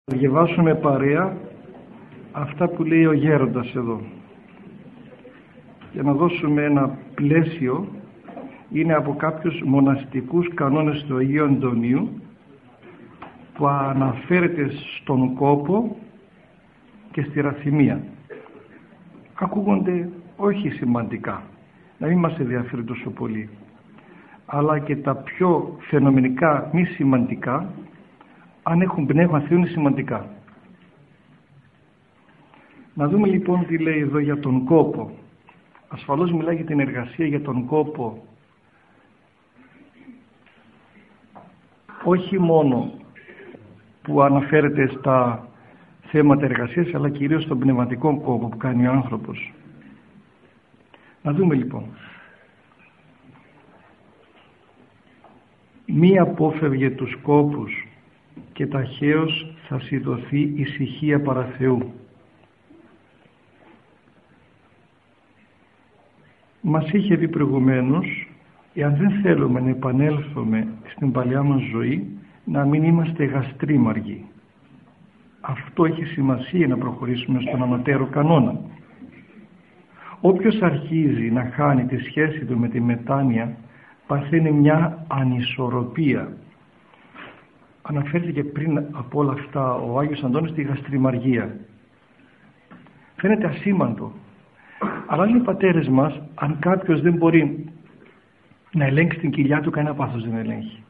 Διαβάσουμε παρέα αυτά που λέει ο γέροντας εδώ, για να δώσουμε ένα πλαίσιο. Είναι από κάποιους μοναστικούς κανόνες του Αγίου Αντωνίου που αναφέρεται στον κόπο και στη ραθυμία. Ακούγονται όχι σημαντικά, να μην μας ενδιαφέρει τόσο πολύ, αλλά και τα πιο φαινομενικά μη σημαντικά, αν έχουν πνεύμα Θεού, είναι σημαντικά. Να δούμε λοιπόν τι λέει εδώ για τον κόπο. Ασφαλώς μιλάει για την εργασία, για τον κόπο, όχι μόνο που αναφέρεται στα θέματα εργασίας, αλλά κυρίως στον πνευματικό κόπο που κάνει ο άνθρωπος. Να δούμε λοιπόν. Μη απόφευγε τους κόπους και ταχαίως θα σου δοθεί ησυχία παρά Θεού. Μας είχε πει προηγουμένως, εάν δεν θέλουμε να επανέλθουμε στην παλιά μας ζωή, να μην είμαστε γαστρίμαργοι. Αυτό έχει σημασία να προχωρήσουμε στον ανωτέρω κανόνα. Όποιος αρχίζει να χάνει τη σχέση του με τη μετάνοια, παθαίνει μια ανισορροπία. Αναφέρθηκε πριν από όλα αυτά ο Άγιος Αντώνης στη γαστριμαργία. Φαίνεται ασήμαντο, αλλά είναι οι πατέρες μας, αν κάποιος δεν μπορεί να ελέγξει την κοιλιά του, κανένα πάθος δεν ελέγχει.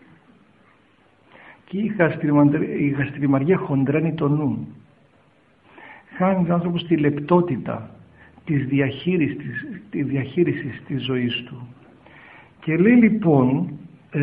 Και η γαστριμαργία χοντρένει το νου. Χάνει τον άνθρωπο στη λεπτότητα της διαχείρισης της ζωής του. Και λέει λοιπόν,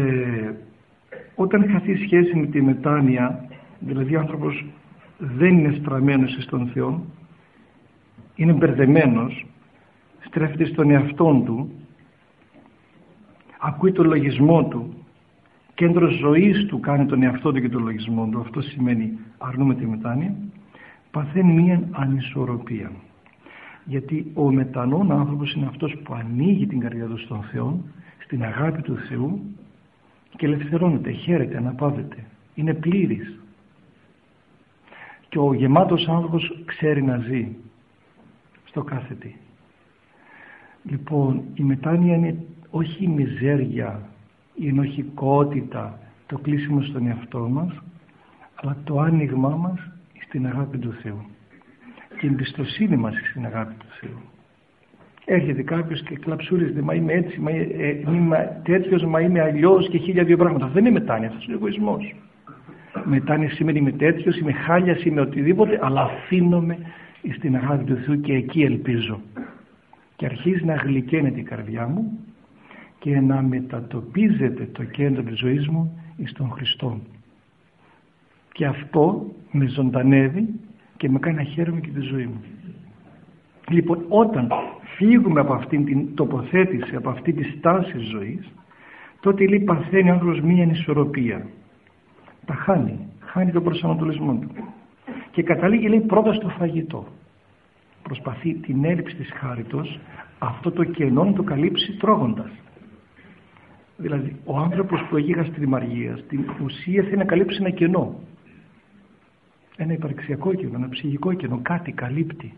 όταν χαθεί σχέση με τη μετάνοια, δηλαδή ο άνθρωπος δεν είναι στραμμένος στον Θεό, είναι μπερδεμένος, στρέφεται στον εαυτόν του, ακούει τον λογισμό του, κέντρο ζωής του κάνει τον εαυτό του και τον λογισμό του, αυτό σημαίνει αρνούμε τη μετάνοια, παθαίνει μία ανισορροπία. Γιατί ο μετανών άνθρωπος είναι αυτός που ανοίγει την καρδιά του στον Θεό, στην αγάπη του Θεού, και ελευθερώνεται, χαίρεται, αναπαύεται, είναι πλήρης. Και ο γεμάτος άνθρωπος ξέρει να ζει στο κάθε τι. Λοιπόν, η μετάνοια είναι όχι η μιζέρια, η ενοχικότητα, το κλείσιμο στον εαυτό μας, αλλά το άνοιγμά μας στην αγάπη του Θεού και η εμπιστοσύνη μας στην αγάπη του Θεού. Έρχεται κάποιος και κλαψούριζεται, μα είμαι έτσι, μα είμαι τέτοιος, μα είμαι αλλιώς και 1002 πράγματα. Αυτό δεν είναι μετάνοια, αυτός είναι εγωισμός. Μετάνοια σημαίνει είμαι τέτοιος, είμαι χάλιας, είμαι οτιδήποτε, αλλά αφήνομαι στην αγάπη του Θεού και εκεί ελπίζω. Και αρχίζει να γλυκαίνεται η καρδιά μου και να μετατοπίζεται το κέντρο της ζωής μου εις τον Χριστό. Και αυτό με ζωντανεύει και με κάνει να χαίρομαι και τη ζωή μου. Λοιπόν, όταν φύγουμε από αυτήν την τοποθέτηση, από αυτή τη στάση ζωής, τότε λέει παθαίνει ο άνθρωπος μία ανισορροπία. Τα χάνει τον προσανατολισμό του. Και καταλήγει λέει πρώτα στο φαγητό. Προσπαθεί την έλλειψη της χάριτος, αυτό το κενό να το καλύψει τρώγοντας. Δηλαδή ο άνθρωπος που έχει γαστριμαργία στην ουσία θέλει να καλύψει ένα κενό. Ένα υπαρξιακό κενό, ένα ψυχικό κενό, κάτι καλύπτει.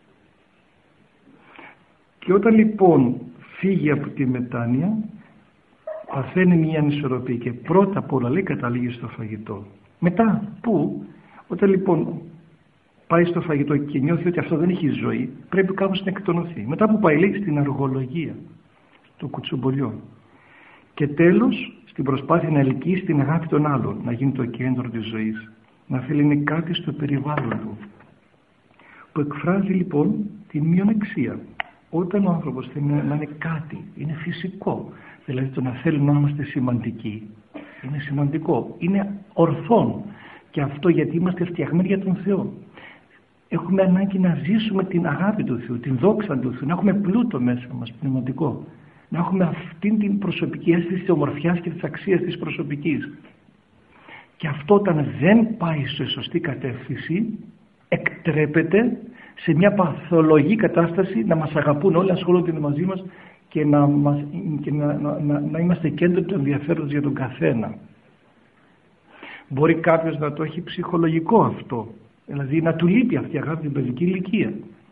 Και όταν λοιπόν φύγει από τη μετάνοια, παθαίνει μια ανισορροπία και πρώτα απ' όλα λέει καταλήγει στο φαγητό. Μετά πού? Όταν λοιπόν πάει στο φαγητό και νιώθει ότι αυτό δεν έχει ζωή, πρέπει κάπως να εκτονωθεί. Μετά που πάει λέει στην αργολογία, στο κουτσομπολιό. Και τέλος στην προσπάθεια να ελκύσει την αγάπη των άλλων, να γίνει το κέντρο της ζωής, να θέλει είναι κάτι στο περιβάλλον του, που εκφράζει λοιπόν τη μειονεξία. Όταν ο άνθρωπος θέλει να είναι κάτι, είναι φυσικό, δηλαδή το να θέλει να είμαστε σημαντικοί, είναι σημαντικό, είναι ορθόν, και αυτό γιατί είμαστε φτιαγμένοι για τον Θεό. Έχουμε ανάγκη να ζήσουμε την αγάπη του Θεού, την δόξα του Θεού, να έχουμε πλούτο μέσα μας πνευματικό, να έχουμε αυτήν την προσωπική αίσθηση της ομορφιάς και της αξίας της προσωπικής. Και αυτό όταν δεν πάει σε σωστή κατεύθυνση, εκτρέπεται σε μια παθολογική κατάσταση να μας αγαπούν όλοι, να ασχολούνται μαζί μας και να είμαστε κέντρο του ενδιαφέροντος για τον καθένα. Μπορεί κάποιος να το έχει ψυχολογικό αυτό, δηλαδή να του λείπει αυτή η αγάπη στην παιδική ηλικία.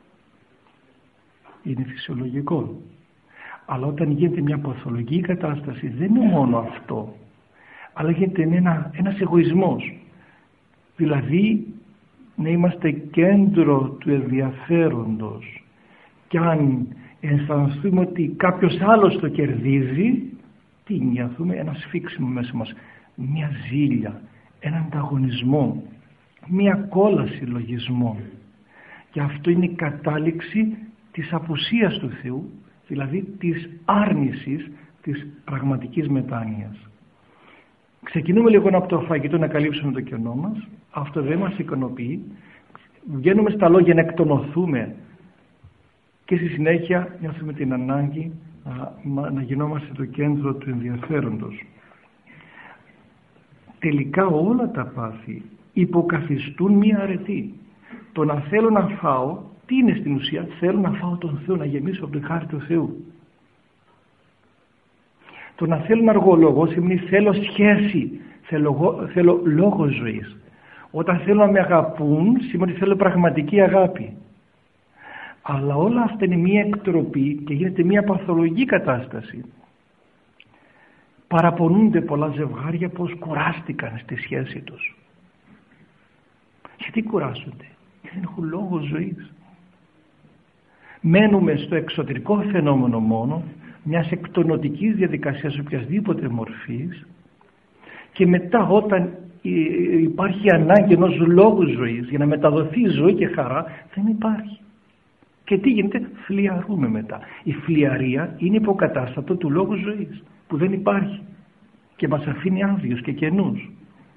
Είναι φυσιολογικό. Αλλά όταν γίνεται μια παθολογική κατάσταση δεν είναι μόνο αυτό, αλλά γίνεται ένας εγωισμός. Δηλαδή να είμαστε κέντρο του ενδιαφέροντος, και αν αισθανθούμε ότι κάποιος άλλος το κερδίζει, τι νιώθουμε? Ένα σφίξιμο μέσα μας, μια ζήλια, ένα ανταγωνισμό, μια κόλαση λογισμών. Και αυτό είναι η κατάληξη της απουσίας του Θεού, δηλαδή της άρνησης της πραγματικής μετάνοιας. Ξεκινούμε λίγο από το φαγητό να καλύψουμε το κενό μας, αυτό δεν μας ικανοποιεί, βγαίνουμε στα λόγια να εκτονωθούμε και στη συνέχεια νιώθουμε την ανάγκη να γινόμαστε το κέντρο του ενδιαφέροντος. Τελικά όλα τα πάθη υποκαθιστούν μία αρετή. Το να θέλω να φάω, τι είναι στην ουσία? Θέλω να φάω τον Θεό, να γεμίσω από τη χάρη του Θεού. Το να θέλω να αργολογώ σημαίνει θέλω σχέση, θέλω λόγο ζωής. Όταν θέλω να με αγαπούν σημαίνει θέλω πραγματική αγάπη. Αλλά όλα αυτά είναι μία εκτροπή και γίνεται μία παθολογική κατάσταση. Παραπονούνται πολλά ζευγάρια πως κουράστηκαν στη σχέση τους. Γιατί κουράσονται? Γιατί δεν έχουν λόγο ζωής. Μένουμε στο εξωτερικό φαινόμενο μόνο, μιας εκτονωτικής διαδικασίας οποιασδήποτε μορφής, και μετά όταν υπάρχει ανάγκη ενός λόγου ζωής για να μεταδοθεί η ζωή και χαρά, δεν υπάρχει. Και τι γίνεται? Φλιαρούμε μετά. Η φλιαρία είναι υποκατάστατο του λόγου ζωής που δεν υπάρχει και μας αφήνει άδειους και κενούς.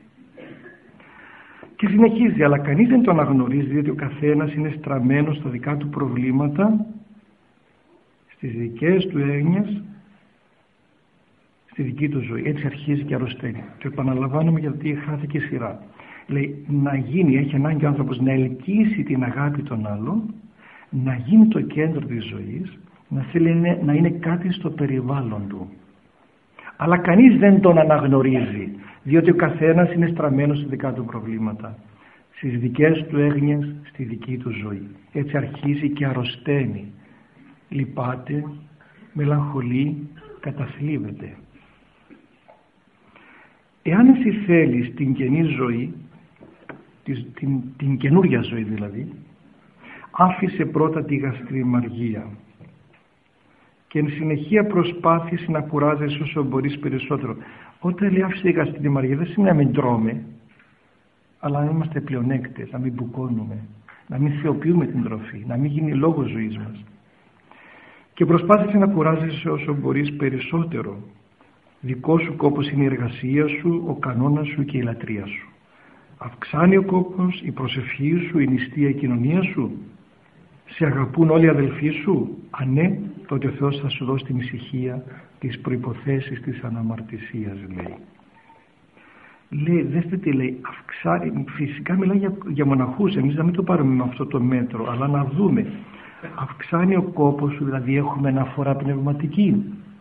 Και συνεχίζει, αλλά κανείς δεν το αναγνωρίζει, διότι ο καθένας είναι στραμμένος στα δικά του προβλήματα, στις δικές του έννοιες, στη δική του ζωή. Έτσι αρχίζει και αρρωσταίνει. Το επαναλαμβάνουμε γιατί χάθηκε η σειρά. Λέει να γίνει, έχει ανάγκη ο άνθρωπος να ελκύσει την αγάπη των άλλων, να γίνει το κέντρο της ζωής, να θέλει να είναι κάτι στο περιβάλλον του. Αλλά κανείς δεν τον αναγνωρίζει, διότι ο καθένας είναι στραμμένος στα δικά του προβλήματα, στις δικές του έγνοιες, στη δική του ζωή. Έτσι αρχίζει και αρρωσταίνει, λυπάται, μελαγχολεί, καταθλίβεται. Εάν εσύ θέλεις την καινή ζωή, την καινούρια ζωή δηλαδή, άφησε πρώτα τη γαστριμαργία και εν συνεχεία προσπάθησε να κουράζεσαι όσο μπορείς περισσότερο. Όταν λέει άφησε τη γαστριμαργία δεν σημαίνει να μην τρώμε, αλλά να είμαστε πλεονέκτες, να μην μπουκώνουμε, να μην θεοποιούμε την τροφή, να μην γίνει λόγος ζωής μας. Και προσπάθησε να κουράζεσαι όσο μπορείς περισσότερο. Δικό σου κόπος είναι η εργασία σου, ο κανόνας σου και η λατρεία σου. Αυξάνει ο κόπος, η προσευχή σου, η νηστεία, η κοινωνία σου. Σε αγαπούν όλοι οι αδελφοί σου? Αν ναι, τότε ο Θεός θα σου δώσει την ησυχία, τις προϋποθέσεις της αναμαρτησίας, λέει. Λέει, δέστε τι λέει, αυξάνει, φυσικά μιλάει για μοναχούς, εμείς να μην το πάρουμε με αυτό το μέτρο, αλλά να δούμε. Αυξάνει ο κόπος σου, δηλαδή έχουμε αναφορά πνευματική.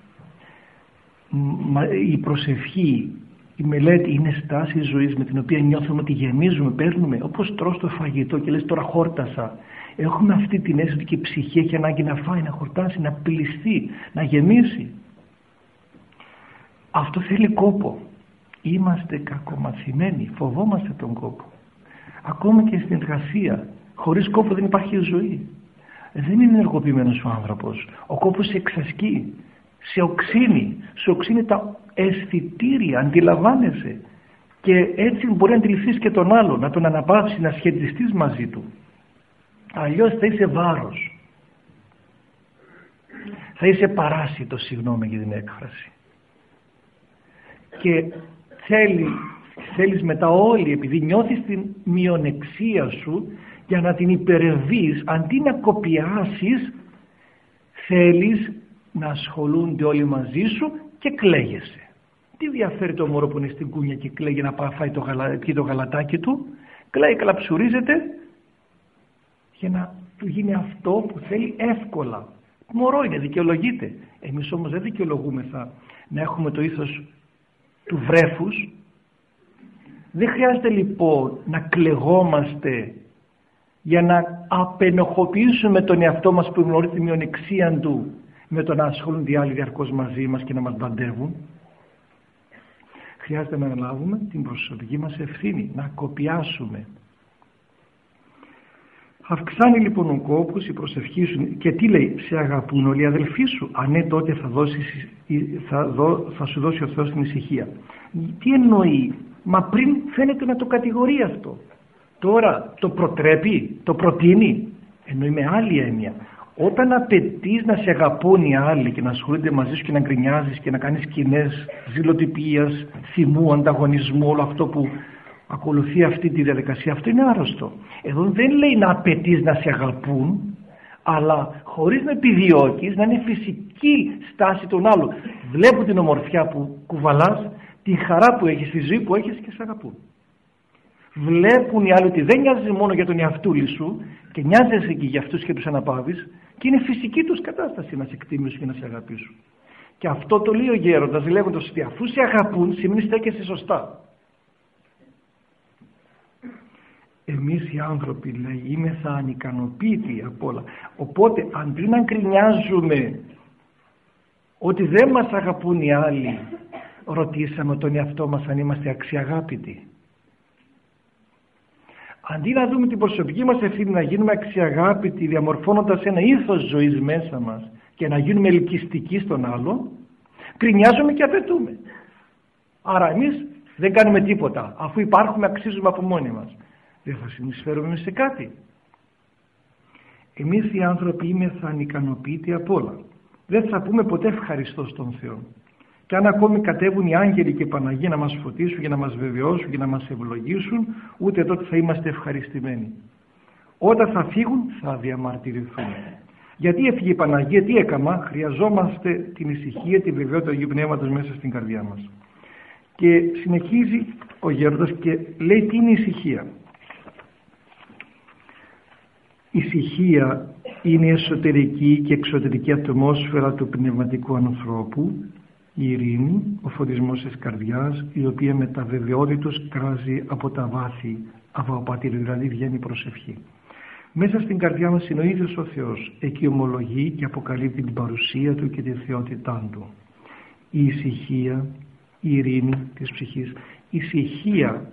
Η προσευχή, η μελέτη είναι στάση ζωής με την οποία νιώθουμε ότι γεμίζουμε, παίρνουμε, όπως τρως το φαγητό και λες τώρα χόρτασα. Έχουμε αυτή την αίσθηση και η ψυχή έχει ανάγκη να φάει, να χορτάσει, να πληστεί, να γεμίσει. Αυτό θέλει κόπο. Είμαστε κακομαθημένοι, φοβόμαστε τον κόπο. Ακόμα και στην εργασία, χωρίς κόπο δεν υπάρχει ζωή. Δεν είναι ενεργοποιημένος ο άνθρωπος. Ο κόπος σε εξασκεί, σε οξύνει, σου οξύνει τα αισθητήρια, αντιλαμβάνεσαι. Και έτσι μπορεί να αντιληφθείς και τον άλλο, να τον αναπαύσεις, να σχετιστείς μαζί του. Αλλιώς θα είσαι βάρος. Θα είσαι παράσιτος, συγγνώμη για την έκφραση. Και θέλεις μετά όλοι, επειδή νιώθεις την μειονεξία σου, για να την υπερβείς, αντί να κοπιάσεις, θέλεις να ασχολούνται όλοι μαζί σου και κλαίγεσαι. Τι διαφέρει το μωρό που είναι στην κούνια και κλαίγει να πάει το γαλατάκι του? Κλαίει, καλαψουρίζεται για να του γίνει αυτό που θέλει εύκολα. Μωρό είναι, δικαιολογείται. Εμείς όμως δεν δικαιολογούμεθα να έχουμε το ήθος του βρέφους, Δεν χρειάζεται λοιπόν να κλεγόμαστε για να απενοχοποιήσουμε τον εαυτό μας που γνωρίζει τη μειονεξία του με το να ασχολούνται οι άλλοι διαρκώς μαζί μας και να μας μπαντεύουν. Χρειάζεται να αναλάβουμε την προσωπική μας ευθύνη, να κοπιάσουμε. Αυξάνει λοιπόν ο κόπος, η προσευχή σου, και τι λέει, σε αγαπούν όλοι οι αδελφοί σου? Αν ναι, τότε θα σου δώσει ο Θεός την ησυχία. Τι εννοεί? Μα πριν φαίνεται να το κατηγορεί αυτό. Τώρα το προτρέπει, το προτείνει. Εννοεί με άλλη έννοια. Όταν απαιτείς να σε αγαπούν οι άλλοι και να ασχολούνται μαζί σου και να γκρινιάζεις και να κάνεις σκηνές ζηλοτυπίας, θυμού, ανταγωνισμού, όλο αυτό που ακολουθεί αυτή τη διαδικασία, αυτό είναι άρρωστο. Εδώ δεν λέει να απαιτείς να σε αγαπούν, αλλά χωρίς να επιδιώκεις, να είναι φυσική στάση των άλλων. Βλέπουν την ομορφιά που κουβαλάς, τη χαρά που έχεις, τη ζωή που έχεις και σε αγαπούν. Βλέπουν οι άλλοι ότι δεν νοιάζεσαι μόνο για τον εαυτούλη σου και νοιάζεσαι και για αυτούς και τους αναπαύεις, και είναι φυσική τους κατάσταση να σε εκτιμήσουν και να σε αγαπήσουν. Και αυτό το λέει ο γέροντας, λέγοντας ότι αφού σε αγαπούν σημαίνει στέκεσαι σωστά. Εμείς οι άνθρωποι, λέει, είμεθα ανικανοποίητοι από όλα. Οπότε αντί να γκρινιάζουμε ότι δεν μας αγαπούν οι άλλοι, ρωτήσαμε τον εαυτό μας αν είμαστε αξιαγάπητοι. Αντί να δούμε την προσωπική μας ευθύνη να γίνουμε αξιαγάπητοι, διαμορφώνοντας ένα ήθος ζωής μέσα μας και να γίνουμε ελκυστικοί στον άλλο, γκρινιάζουμε και απαιτούμε. Άρα εμείς δεν κάνουμε τίποτα. Αφού υπάρχουμε, αξίζουμε από μόνοι μας. Δεν θα συνεισφέρουμε σε κάτι. Εμείς οι άνθρωποι είμεθα ανικανοποιητοί απ' όλα. Δεν θα πούμε ποτέ ευχαριστώ στον Θεό. Και αν ακόμη κατέβουν οι άγγελοι και η Παναγία να μας φωτίσουν και να μας βεβαιώσουν και να μας ευλογήσουν, ούτε τότε θα είμαστε ευχαριστημένοι. Όταν θα φύγουν θα διαμαρτυρηθούν. Γιατί έφυγε η Παναγία, τι έκαμα? Χρειαζόμαστε την ησυχία, την βεβαιότητα του Αγίου Πνεύματος μέσα στην καρδιά μας. Και συνεχίζει ο γέροντας και λέει τι είναι η ησυχία. Η ησυχία είναι η εσωτερική και εξωτερική ατμόσφαιρα του πνευματικού ανθρώπου, η ειρήνη, ο φωτισμός της καρδιάς, η οποία με τα βεβαιότητος κράζει από τα βάθη, από απατήρι, δηλαδή βγαίνει προσευχή. Μέσα στην καρδιά μας είναι ο ίδιος ο Θεός, εκεί ομολογεί και αποκαλύπτει την παρουσία Του και τη θεότητά Του. Η ησυχία, η ειρήνη της ψυχής, η ησυχία.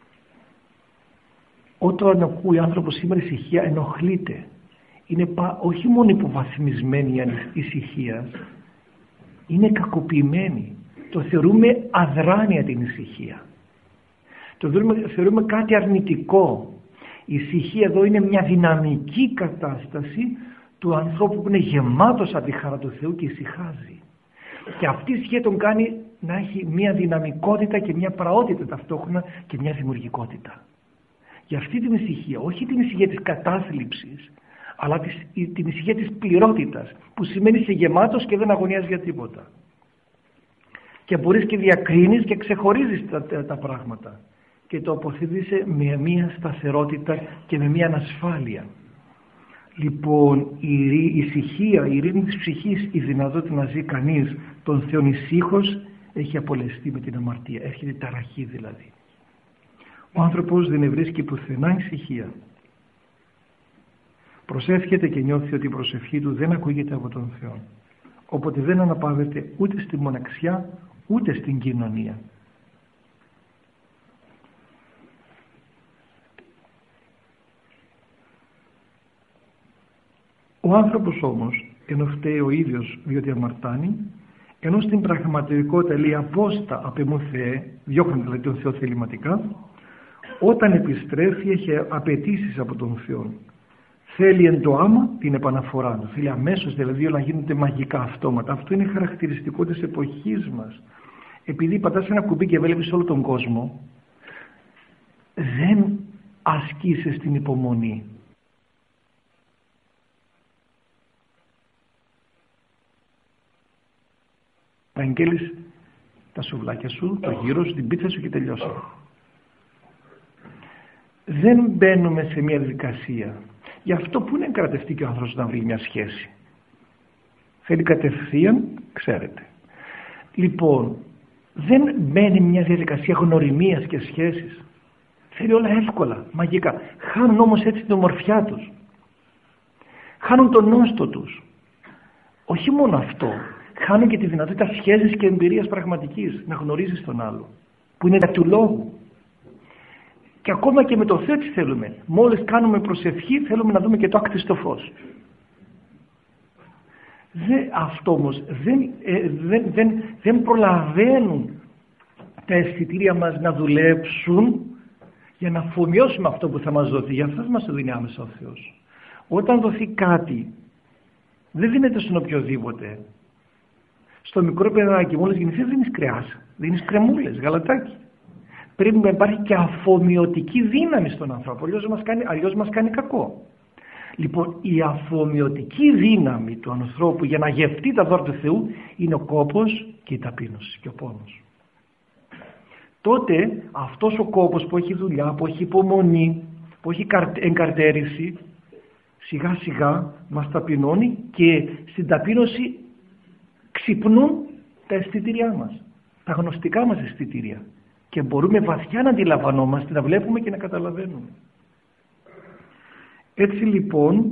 Όταν ακούει ο άνθρωπος σήμερα ησυχία, ενοχλείται. Είναι όχι μόνο υποβαθμισμένη η ησυχία, είναι κακοποιημένη. Το θεωρούμε αδράνεια την ησυχία. Το θεωρούμε κάτι αρνητικό. Η ησυχία εδώ είναι μια δυναμική κατάσταση του ανθρώπου που είναι γεμάτος από τη χαρά του Θεού και ησυχάζει. Και αυτή η ησυχία τον κάνει να έχει μια δυναμικότητα και μια πραότητα ταυτόχρονα και μια δημιουργικότητα. Για αυτή την ησυχία, όχι την ησυχία της κατάθλιψης, αλλά την ησυχία της πληρότητας, που σημαίνει είσαι γεμάτος και δεν αγωνιάζεις για τίποτα. Και μπορείς και διακρίνεις και ξεχωρίζεις τα πράγματα και το αποθετείσαι με μια σταθερότητα και με μια ανασφάλεια. Λοιπόν, η ησυχία, η ειρήνη της ψυχής, η δυνατότητα να ζει κανείς τον Θεόν ησύχως, έχει απολεστεί με την αμαρτία, έρχεται ταραχή δηλαδή. Ο άνθρωπος δεν βρίσκει πουθενά ησυχία. Προσεύχεται και νιώθει ότι η προσευχή του δεν ακούγεται από τον Θεό. Οπότε δεν αναπαύεται ούτε στη μοναξιά ούτε στην κοινωνία. Ο άνθρωπος όμως, ενώ φταίει ο ίδιος διότι αμαρτάνει, ενώ στην πραγματικότητα λέει απόστα απ' εμού Θεέ, διώχνει δηλαδή τον Θεό θεληματικά, όταν επιστρέφει έχει απαιτήσεις από τον Θεό. Θέλει εν το άμα την επαναφορά του. Θέλει αμέσως δηλαδή όλα γίνονται μαγικά αυτόματα. Αυτό είναι χαρακτηριστικό της εποχής μας. Επειδή πατάς ένα κουμπί και βλέπεις όλο τον κόσμο, δεν ασκείσαι στην υπομονή. Αγγέλεις τα σουβλάκια σου, το γύρο σου, την πίτσα σου και τελειώσε. Δεν μπαίνουμε σε μια διαδικασία. Γι' αυτό που είναι κρατευτεί και ο άνθρωπος να βρει μια σχέση. Θέλει κατευθείαν, ξέρετε. Λοιπόν, δεν μπαίνει μια διαδικασία γνωριμίας και σχέσης. Θέλει όλα εύκολα, μαγικά. Χάνουν όμως έτσι την ομορφιά τους. Χάνουν τον νόστο τους. Όχι μόνο αυτό, χάνουν και τη δυνατότητα σχέσης και εμπειρίας πραγματικής, να γνωρίζεις τον άλλο, που είναι του λόγου. Και ακόμα και με το Θεό έτσι θέλουμε. Μόλις κάνουμε προσευχή θέλουμε να δούμε και το άκτιστο φως. Αυτό όμως δεν προλαβαίνουν τα αισθητήρια μας να δουλέψουν για να αφομοιώσουμε αυτό που θα μας δοθεί. Για αυτό μας το δίνει άμεσα ο Θεός. Όταν δοθεί κάτι, δεν δίνεται στον οποιοδήποτε. Στο μικρό παιδάκι μόλις γεννηθεί δίνεις κρέας, δίνεις κρεμούλες, γαλατάκι. Πρέπει να υπάρχει και αφομοιωτική δύναμη στον άνθρωπο, αλλιώς μας κάνει κακό. Λοιπόν, η αφομοιωτική δύναμη του ανθρώπου για να γευτεί τα δώρα του Θεού είναι ο κόπος και η ταπείνωση και ο πόνος. Τότε αυτός ο κόπος που έχει δουλειά, που έχει υπομονή, που έχει εγκαρτέρηση, σιγά σιγά μας ταπεινώνει και στην ταπείνωση ξυπνούν τα αισθητήριά μας, τα γνωστικά μας αισθητήρια, και μπορούμε βαθιά να αντιλαμβανόμαστε, να βλέπουμε και να καταλαβαίνουμε. Έτσι λοιπόν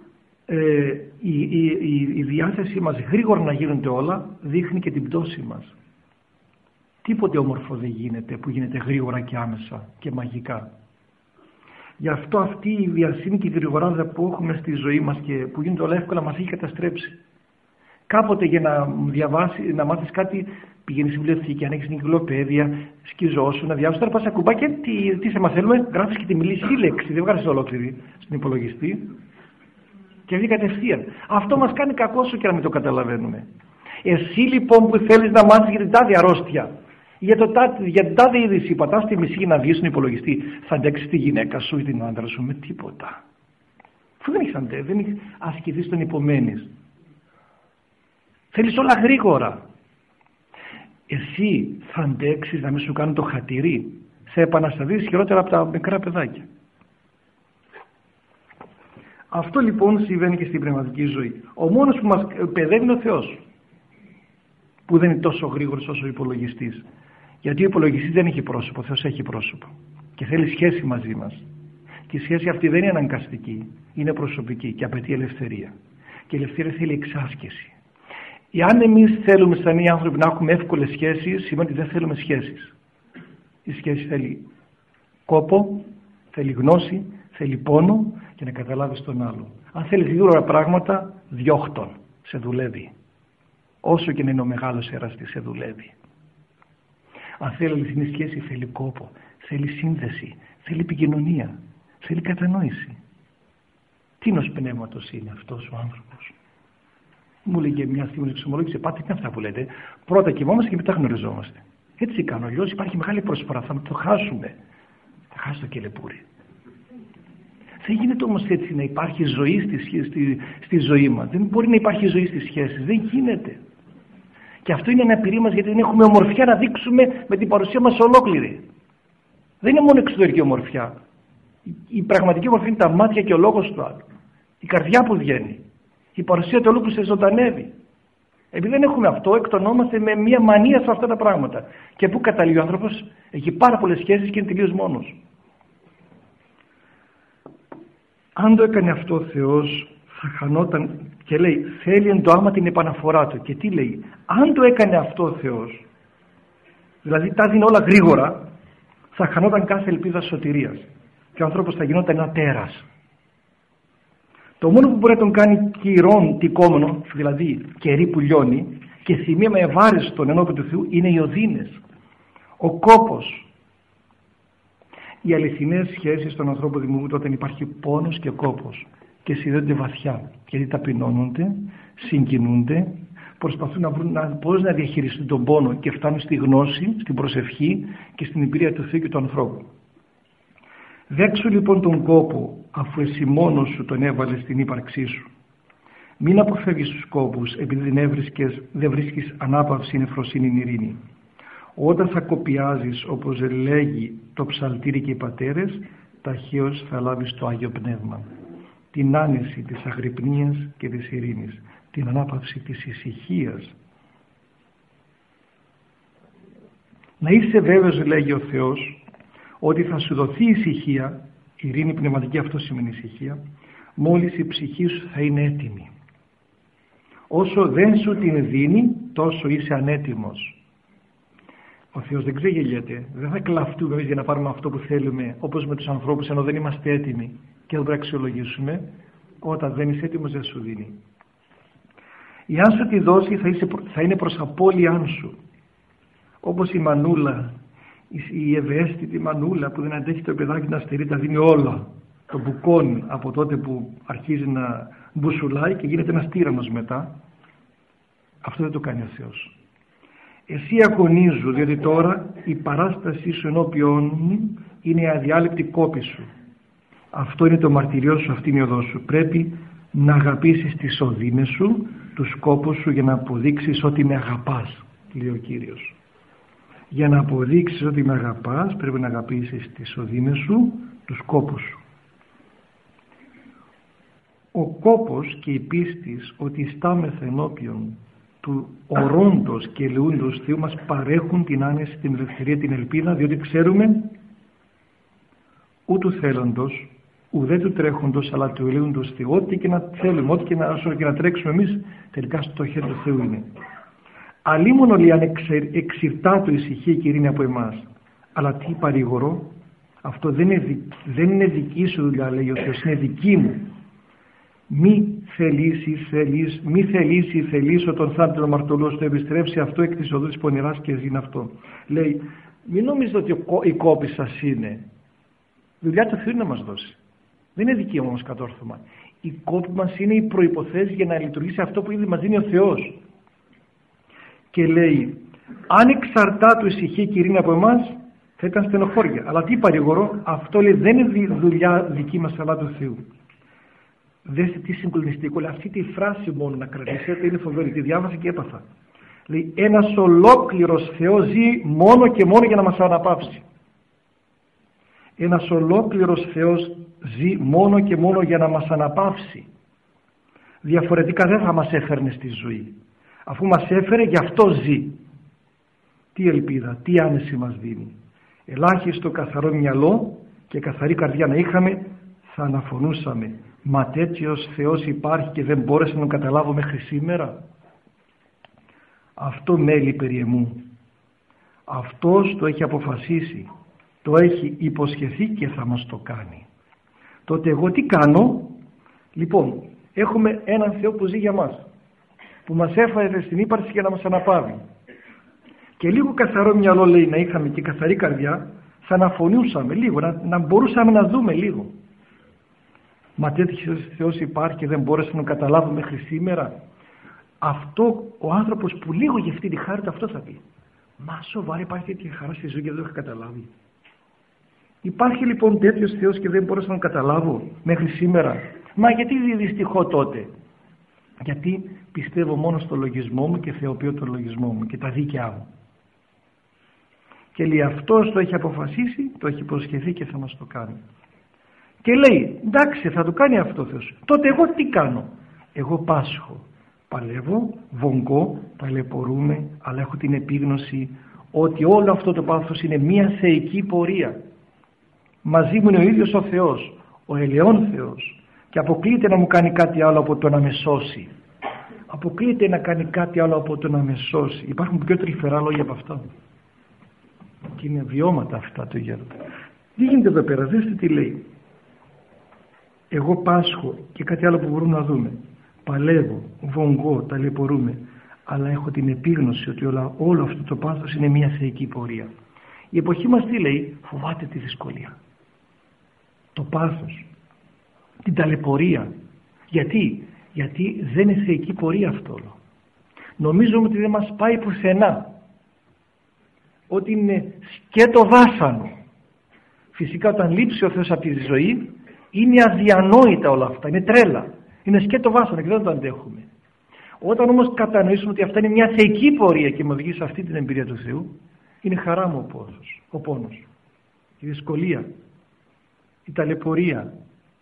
η διάθεσή μας γρήγορα να γίνονται όλα δείχνει και την πτώση μας. Τίποτε όμορφο δεν γίνεται που γίνεται γρήγορα και άμεσα και μαγικά. Γι' αυτό αυτή η βιασύνη και η γρηγοράδα που έχουμε στη ζωή μας και που γίνεται όλα εύκολα μας έχει καταστρέψει. Κάποτε για να μάθεις κάτι πηγαίνεις στη βιβλιοθήκη, αν έχεις την εγκυκλοπαίδεια, σκιζόσου, να διάβασεις, τώρα πας ακουμπά και τι σε μαθαίνουμε, γράφεις και τη μιλήσι λέξη, δεν βγάζεις ολόκληρη στον υπολογιστή και βγει κατευθείαν. Αυτό μας κάνει κακό όσο και να μην το καταλαβαίνουμε. Εσύ λοιπόν που θέλεις να μάθεις για την τάδε αρρώστια, για την τάδε είδηση, πατάς τη μισή να βγεις στον υπολογιστή, θα αντέξεις τη γυναίκα σου ή την άντρα σου με τίποτα. Αφού δεν έχεις ασκηθεί στον υπομένεις. Θέλεις όλα γρήγορα. Εσύ θα αντέξεις να μην σου κάνουν το χατήρι? Θα επανασταθείς χειρότερα από τα μικρά παιδάκια. Αυτό λοιπόν συμβαίνει και στην πνευματική ζωή. Ο μόνος που μας παιδεύει είναι ο Θεός, που δεν είναι τόσο γρήγορος όσο ο υπολογιστής. Γιατί ο υπολογιστής δεν έχει πρόσωπο, ο Θεός έχει πρόσωπο και θέλει σχέση μαζί μας. Και η σχέση αυτή δεν είναι αναγκαστική, είναι προσωπική και απαιτεί ελευθερία. Και η ελευθερία θέλει εξάσκηση. Εάν εμείς θέλουμε σαν οι άνθρωποι να έχουμε εύκολες σχέσεις, σημαίνει ότι δεν θέλουμε σχέσεις. Η σχέση θέλει κόπο, θέλει γνώση, θέλει πόνο και να καταλάβεις τον άλλο. Αν θέλεις γρήγορα πράγματα, διώχτον, σε δουλεύει. Όσο και να είναι ο μεγάλος εραστής, σε δουλεύει. Αν θέλει αληθινή σχέση, θέλει κόπο, θέλει σύνδεση, θέλει επικοινωνία, θέλει κατανόηση. Τίνος πνεύματος είναι αυτός ο άνθρωπος? Μου λέγε μια στιγμή, εξομολόγησε, πάτε τι είναι αυτά που λέτε. Πρώτα κοιμόμαστε και μετά γνωριζόμαστε. Έτσι κάνω, αλλιώς υπάρχει μεγάλη προσφορά, θα το χάσουμε. Θα χάσει το κελεπούρι. Δεν γίνεται όμως έτσι να υπάρχει ζωή στη ζωή μας. Δεν μπορεί να υπάρχει ζωή στις σχέσεις. Δεν γίνεται. Και αυτό είναι ένα πυρή μας, γιατί δεν έχουμε ομορφιά να δείξουμε με την παρουσία μας ολόκληρη. Δεν είναι μόνο εξωτερική ομορφιά. Η πραγματική ομορφιά είναι τα μάτια και ο λόγος του άλλου. Η καρδιά που βγαίνει. Η παρουσία του όλου που σε ζωντανεύει. Επειδή δεν έχουμε αυτό, εκτονόμαστε με μια μανία σε αυτά τα πράγματα. Και πού καταλήγει ο άνθρωπος? Έχει πάρα πολλές σχέσεις και είναι τελείως μόνος. Αν το έκανε αυτό ο Θεός, θα χανόταν. Και λέει, θέλει εν το άμα την επαναφορά του. Και τι λέει? Αν το έκανε αυτό ο Θεός, δηλαδή τα δίνει όλα γρήγορα, θα χανόταν κάθε ελπίδα σωτηρίας. Και ο άνθρωπος θα γινόταν ένα τέρας. Το μόνο που μπορεί να τον κάνει κυρών τικόμενο, δηλαδή κερί που λιώνει, και θυμία με ευάρεστον ενώπιον του Θεού, είναι οι οδύνες, ο κόπος. Οι αληθινές σχέσεις των ανθρώπων δημιουργούνται όταν υπάρχει πόνος και κόπος και συνδέονται βαθιά, γιατί ταπεινώνονται, συγκινούνται, προσπαθούν να βρουν πώς να διαχειριστούν τον πόνο και φτάνουν στη γνώση, στην προσευχή και στην εμπειρία του Θεού και του ανθρώπου. Δέξου λοιπόν τον κόπο, αφού εσύ μόνος σου τον έβαλες στην ύπαρξή σου. Μην αποφεύγεις τους κόπους, επειδή δεν βρίσκεις ανάπαυση, νεφροσύνη, ειρήνη. Όταν θα κοπιάζεις, όπως λέγει το ψαλτήρι και οι πατέρες, ταχαίως θα λάβεις το Άγιο Πνεύμα. Την άνεση της αγρυπνίας και της ειρήνης, την ανάπαυση της ησυχίας. Να είσαι βέβαιος, λέγει ο Θεός, ότι θα σου δοθεί ησυχία, ειρήνη πνευματική, αυτό σημαίνει ησυχία, μόλις η ψυχή σου θα είναι έτοιμη. Όσο δεν σου την δίνει, τόσο είσαι ανέτοιμος. Ο Θεός δεν ξεγελιέται, δεν θα κλαφτούμε για να πάρουμε αυτό που θέλουμε, όπως με τους ανθρώπους, ενώ δεν είμαστε έτοιμοι και δεν πρέπει να αξιολογήσουμε. Όταν δεν είσαι έτοιμος δεν σου δίνει. Εάν σου τη δώσει θα είναι προς απώλειάν σου. Όπως η μανούλα, η ευαίσθητη μανούλα που δεν αντέχει το παιδάκι να στερεί, τα δίνει όλα. Το μπουκώνει από τότε που αρχίζει να μπουσουλάει και γίνεται ένας τύραννος μετά. Αυτό δεν το κάνει ο Θεός. Εσύ αγωνίζου, διότι τώρα η παράστασή σου ενώπιον μου είναι η αδιάλειπτη κόπη σου. Αυτό είναι το μαρτυριό σου, αυτή είναι η οδός σου. Πρέπει να αγαπήσεις τις οδύνες σου, τους κόπους σου, για να αποδείξεις ότι με αγαπάς, λέει ο Κύριος. Για να αποδείξεις ότι με αγαπάς πρέπει να αγαπήσεις τις οδύνες σου, τους κόπους σου. Ο κόπος και η πίστης ότι στάμεθα ενώπιον του ορώντος και ελεούντος Θεού μας παρέχουν την άνεση, την ελευθερία, την ελπίδα, διότι ξέρουμε ούτου θέλοντος, ουδέ του τρέχοντος, αλλά του ελεούντος Θεού. Ό,τι και να θέλουμε, ό,τι και να τρέξουμε εμείς, τελικά στο χέρι του Θεού είναι. Αλλήμον όλοι αν εξηρτά το ησυχία και ειρήνη από εμάς. Αλλά τι παρηγορώ, αυτό δεν είναι δική σου δουλειά, λέει ο Θεός, είναι δική μου. Μη θελήσει τον θάνατο αμαρτωλός, το επιστρέψει αυτό εκ της οδού της πονηράς και ζήν αυτό. Λέει, μην νομίζετε ότι η κόπη σας είναι. Δουλειά του Θεού να μας δώσει. Δεν είναι δική όμως κατόρθωμα. Η κόπη μας είναι η προϋποθέση για να λειτουργήσει αυτό που ήδη μας δίνει ο Θεός. Και λέει, αν εξαρτά του ησυχία και ειρήνη από εμάς, θα ήταν στενοχώρια. Αλλά τι παρηγορώ, αυτό λέει δεν είναι δουλειά δική μας αλλά του Θεού. Δέστε τι συγκλονιστικό, λέει, αυτή τη φράση μόνο να κρατήσετε είναι φοβερή, τη διάβασα και έπαθα. Λέει, ένας ολόκληρος Θεός ζει μόνο και μόνο για να μας αναπαύσει. Ένας ολόκληρος Θεός ζει μόνο και μόνο για να μας αναπαύσει. Διαφορετικά δεν θα μας έφερνε στη ζωή. Αφού μας έφερε, γι' αυτό ζει. Τι ελπίδα, τι άνεση μας δίνει. Ελάχιστο καθαρό μυαλό και καθαρή καρδιά να είχαμε, θα αναφωνούσαμε. Μα τέτοιος Θεός υπάρχει και δεν μπόρεσα να τον καταλάβω μέχρι σήμερα. Αυτό μέλει περί εμού. Αυτός το έχει αποφασίσει, το έχει υποσχεθεί και θα μας το κάνει. Τότε εγώ τι κάνω? Λοιπόν, έχουμε έναν Θεό που ζει για μας, που μας έφερε στην ύπαρξη για να μας αναπαύει. Και λίγο καθαρό μυαλό, λέει, να είχαμε και καθαρή καρδιά, θα αναφωνούσαμε λίγο, να μπορούσαμε να δούμε λίγο. Μα τέτοιος Θεός υπάρχει και δεν μπόρεσα να τον καταλάβω μέχρι σήμερα. Αυτό ο άνθρωπος που λίγο για αυτή τη χάρη του, αυτό θα πει. Μα σοβαρά υπάρχει τέτοια χαρά στη ζωή και δεν το έχω καταλάβει. Υπάρχει λοιπόν τέτοιος Θεός και δεν μπόρεσα να τον καταλάβω μέχρι σήμερα. Μα γιατί δυστυχώ τότε? Γιατί πιστεύω μόνο στο λογισμό μου και θεοποιώ τον λογισμό μου και τα δίκαιά μου. Και λέει, αυτός το έχει αποφασίσει, το έχει υποσχεθεί και θα μας το κάνει. Και λέει, εντάξει, θα το κάνει αυτό ο Θεός. Τότε εγώ τι κάνω? Εγώ πάσχω, παλεύω, βογγώ, ταλαιπωρούμε, αλλά έχω την επίγνωση ότι όλο αυτό το πάθος είναι μια θεϊκή πορεία. Μαζί μου είναι ο ίδιος ο Θεός, ο ελαιόν Θεός, και αποκλείται να μου κάνει κάτι άλλο από το να με σώσει. Αποκλείται να κάνει κάτι άλλο από το να με σώσει. Υπάρχουν πιο τρυφερά λόγια από αυτά. Και είναι βιώματα αυτά το γέροντα. Τι γίνεται εδώ πέρα, δέστε τι λέει. Εγώ πάσχω και κάτι άλλο που μπορούμε να δούμε. Παλεύω, βογγώ, ταλαιπωρούμε, αλλά έχω την επίγνωση ότι όλο αυτό το πάθος είναι μια θεϊκή πορεία. Η εποχή μας τι λέει? Φοβάται τη δυσκολία, το πάθος, την ταλαιπωρία. Γιατί δεν είναι θεϊκή πορεία αυτό όλο. Νομίζουμε ότι δεν μας πάει πουθενά, ότι είναι σκέτο βάσανο. Φυσικά όταν λείψει ο Θεός από τη ζωή, είναι αδιανόητα όλα αυτά, είναι τρέλα, είναι σκέτο βάσανο και δεν το αντέχουμε. Όταν όμως κατανοήσουμε ότι αυτά είναι μια θεϊκή πορεία και με οδηγεί σε αυτή την εμπειρία του Θεού, είναι χαρά μου ο πόνος, η δυσκολία, η ταλαιπωρία,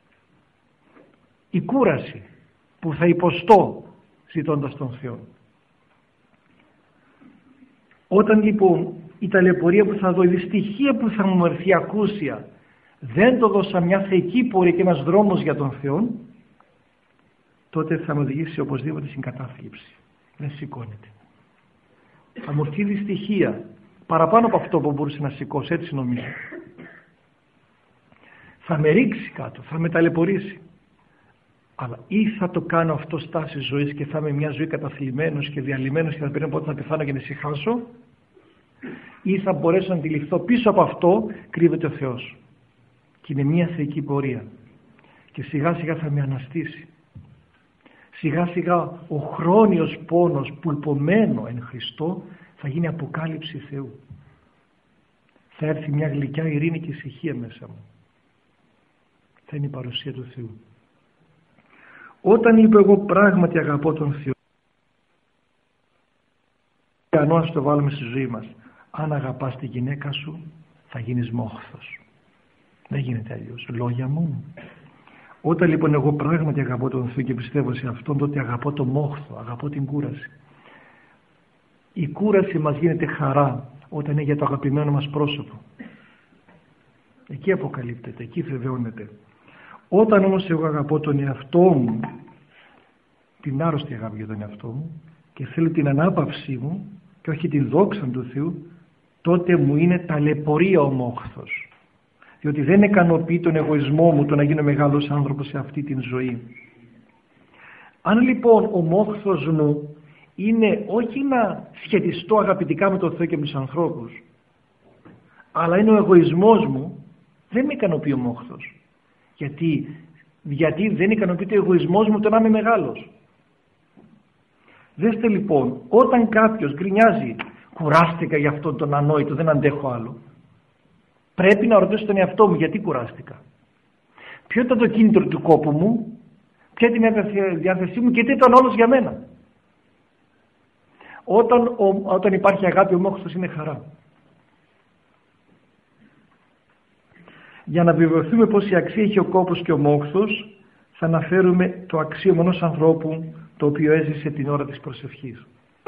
η κούραση που θα υποστώ ζητώντας τον Θεό. Όταν λοιπόν η ταλαιπωρία που θα δω, η δυστυχία που θα μου έρθει ακούσια, δεν το δώσα μια θεϊκή πορεία και ένας δρόμος για τον Θεό, τότε θα με οδηγήσει οπωσδήποτε στην κατάθλιψη. Δεν σηκώνεται. Θα μου έρθει δυστυχία παραπάνω από αυτό που μπορούσε να σηκώσει, έτσι νομίζω. Θα με ρίξει κάτω, θα με ταλαιπωρήσει. Αλλά ή θα το κάνω αυτό στάση ζωής και θα είμαι μια ζωή καταθλιμμένος και διαλυμένος και θα περιμένω πότε θα πεθάνω και να ησυχάσω, ή θα μπορέσω να αντιληφθώ πίσω από αυτό κρύβεται ο Θεός και είναι μια θεϊκή πορεία και σιγά σιγά θα με αναστήσει. Σιγά σιγά ο χρόνιος πόνος που υπομένω εν Χριστώ θα γίνει αποκάλυψη Θεού. Θα έρθει μια γλυκιά ειρήνη και ησυχία μέσα μου. Θα είναι η παρουσία του Θεού. Όταν είπα εγώ πράγματι αγαπώ τον Θεό, αν ας το βάλουμε στη ζωή μας, αν αγαπάς τη γυναίκα σου θα γίνεις μόχθος. Δεν γίνεται αλλιώς. Λόγια μου. Όταν λοιπόν εγώ πράγματι αγαπώ τον Θεό και πιστεύω σε αυτόν, τότε αγαπώ το μόχθο, αγαπώ την κούραση. Η κούραση μας γίνεται χαρά όταν είναι για το αγαπημένο μας πρόσωπο. Εκεί αποκαλύπτεται, εκεί βεβαιώνεται. Όταν όμως εγώ αγαπώ τον εαυτό μου, την άρρωστη αγάπη για τον εαυτό μου και θέλω την ανάπαυσή μου και όχι την δόξα του Θεού, τότε μου είναι ταλαιπωρία ο μόχθος. Διότι δεν ικανοποιεί τον εγωισμό μου το να γίνω μεγάλος άνθρωπος σε αυτή την ζωή. Αν λοιπόν ο μόχθος μου είναι όχι να σχετιστώ αγαπητικά με τον Θεό και με τους ανθρώπους, αλλά είναι ο εγωισμός μου, δεν με ικανοποιεί ο μόχθος. Γιατί δεν ικανοποιείται ο εγωισμός μου το να είμαι μεγάλος. Δέστε λοιπόν, όταν κάποιος γκρινιάζει, κουράστηκα για αυτόν τον ανόητο, δεν αντέχω άλλο, πρέπει να ρωτήσω τον εαυτό μου γιατί κουράστηκα. Ποιο ήταν το κίνητρο του κόπου μου, ποια ήταν η διάθεσή μου και τι ήταν όλος για μένα. Όταν υπάρχει αγάπη, ο μόχθος είναι χαρά. Για να βεβαιωθούμε πως η αξία έχει ο κόπος και ο μόχθος, θα αναφέρουμε το αξίωμα ενός ανθρώπου το οποίο έζησε την ώρα της προσευχής.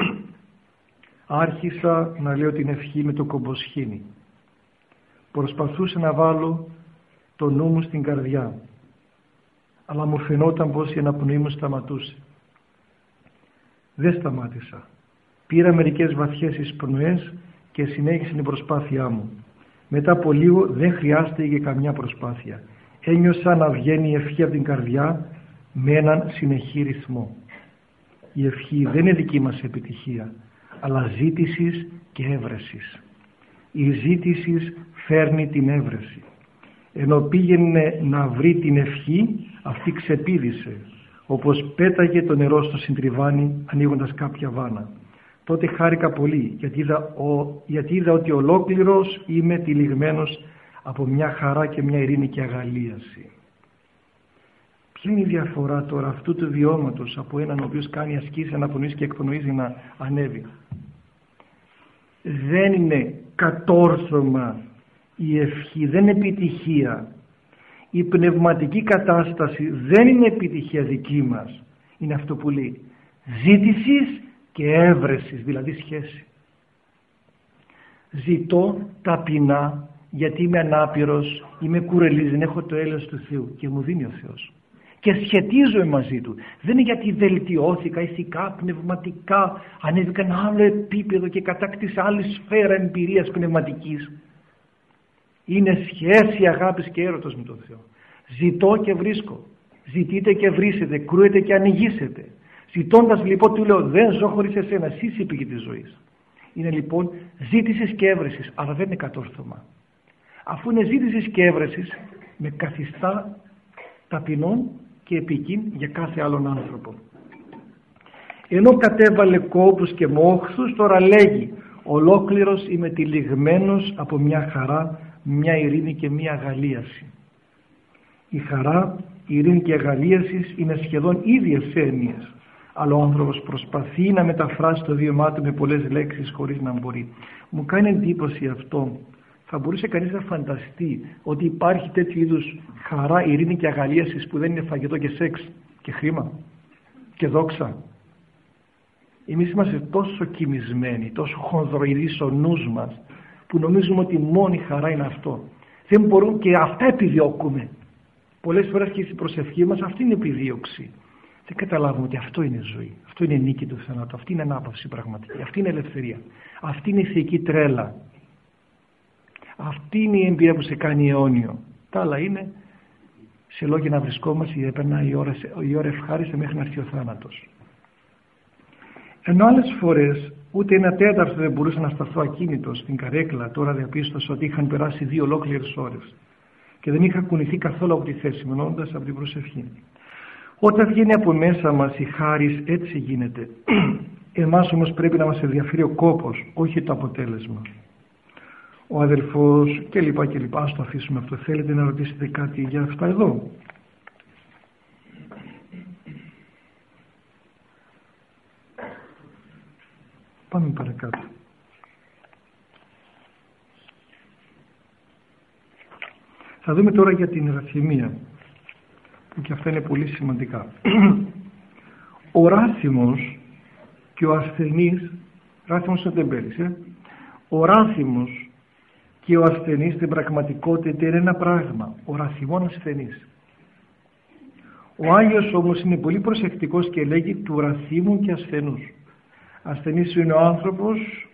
Άρχισα να λέω την ευχή με το κομποσχήνι. Προσπαθούσα να βάλω το νου μου στην καρδιά, αλλά μου φαινόταν πως η αναπνοή μου σταματούσε. Δεν σταμάτησα. Πήρα μερικές βαθιές εισπνοές και συνέχισα την προσπάθειά μου. Μετά από λίγο δεν χρειάστηκε και καμιά προσπάθεια. Ένιωσα να βγαίνει η ευχή από την καρδιά με έναν συνεχή ρυθμό. Η ευχή δεν είναι δική μας επιτυχία, αλλά ζήτησης και έβρεσης. Η ζήτηση φέρνει την έβρεση. Ενώ πήγαινε να βρει την ευχή, αυτή ξεπήδησε, όπως πέταγε το νερό στο συντριβάνι ανοίγοντας κάποια βάνα. Τότε χάρηκα πολύ, γιατί είδα ότι ολόκληρος είμαι τυλιγμένος από μια χαρά και μια ειρήνη και αγαλίαση. Ποια είναι η διαφορά τώρα αυτού του βιώματος από έναν ο οποίος κάνει ασκήσεις αναπνοής και εκπνοής για να ανέβει? Δεν είναι κατόρθωμα η ευχή, δεν είναι επιτυχία. Η πνευματική κατάσταση δεν είναι επιτυχία δική μας. Είναι αυτό που λέει ζήτησης και έβρεσης, δηλαδή σχέση. Ζητώ ταπεινά γιατί είμαι ανάπηρος, είμαι κουρελής, δεν έχω το έλεος του Θεού και μου δίνει ο Θεός. Και σχετίζομαι μαζί του. Δεν είναι γιατί βελτιώθηκα ηθικά, πνευματικά, ανέβηκα ένα άλλο επίπεδο και κατάκτησα άλλη σφαίρα εμπειρίας πνευματικής. Είναι σχέση αγάπης και έρωτος με τον Θεό. Ζητώ και βρίσκω. Ζητείτε και βρίσετε, κρούετε και ανοιγήσετε. Ζητώντας λοιπόν του λέω δεν ζω χωρίς εσένα, εσύ είσαι η πηγή της ζωής. Είναι λοιπόν ζήτησης και έβρεσης, αλλά δεν είναι κατόρθωμα. Αφού είναι ζήτησης και έβρεσης, με καθιστά ταπεινών και επικίν για κάθε άλλον άνθρωπο. Ενώ κατέβαλε κόπους και μόχθους, τώρα λέγει ολόκληρος είμαι τυλιγμένος από μια χαρά, μια ειρήνη και μια αγαλίαση. Η χαρά, η ειρήνη και η αγαλίαση είναι σχεδόν ίδιες έννοιες, αλλά ο άνθρωπος προσπαθεί να μεταφράσει το βίωμά του με πολλές λέξεις χωρίς να μπορεί. Μου κάνει εντύπωση αυτό. Θα μπορούσε κανείς να φανταστεί ότι υπάρχει τέτοιου είδους χαρά, ειρήνη και αγαλίαση που δεν είναι φαγητό και σεξ και χρήμα και δόξα? Εμείς είμαστε τόσο κοιμισμένοι, τόσο χονδροειδείς ο νους μας, που νομίζουμε ότι μόνη χαρά είναι αυτό. Δεν μπορούμε, και αυτά επιδιώκουμε. Πολλές φορές και στην προσευχή μας αυτή είναι η επιδίωξη. Δεν καταλάβουμε ότι αυτό είναι ζωή. Αυτό είναι νίκη του θανάτου. Αυτή είναι ανάπαυση πραγματική. Αυτή είναι ελευθερία. Αυτή είναι η θεϊκή τρέλα. Αυτή είναι η εμπειρία που σε κάνει αιώνιο. Τα άλλα είναι σε λόγια να βρισκόμαστε γιατί περνάει η ώρα ευχάριστα μέχρι να έρθει ο θάνατος. Ενώ άλλες φορές ούτε ένα τέταρτο δεν μπορούσα να σταθώ ακίνητο στην καρέκλα, τώρα διαπίστωσα ότι είχαν περάσει 2 ολόκληρες ώρες και δεν είχα κουνηθεί καθόλου από τη θέση μου, εννοώντας από την προσευχή. Όταν βγαίνει από μέσα μας η χάρις, έτσι γίνεται. Εμάς όμως πρέπει να μας ενδιαφέρει ο κόπος, όχι το αποτέλεσμα. Ο αδελφός κλπ. Ας το αφήσουμε αυτό. Θέλετε να ρωτήσετε κάτι για αυτά εδώ? Πάμε παρακάτω. Θα δούμε τώρα για την ραθυμία, που και αυτά είναι πολύ σημαντικά. Ο ράθυμος και ο ασθενής, ράθυμος είναι ο τεμπέλης, ο ράθυμος και ο ασθενής στην πραγματικότητα είναι ένα πράγμα, ο ραθυμών ασθενής. Ο Άγιος όμως είναι πολύ προσεκτικός και λέγει του ραθύμου και ασθενούς. Ασθενής είναι ο άνθρωπος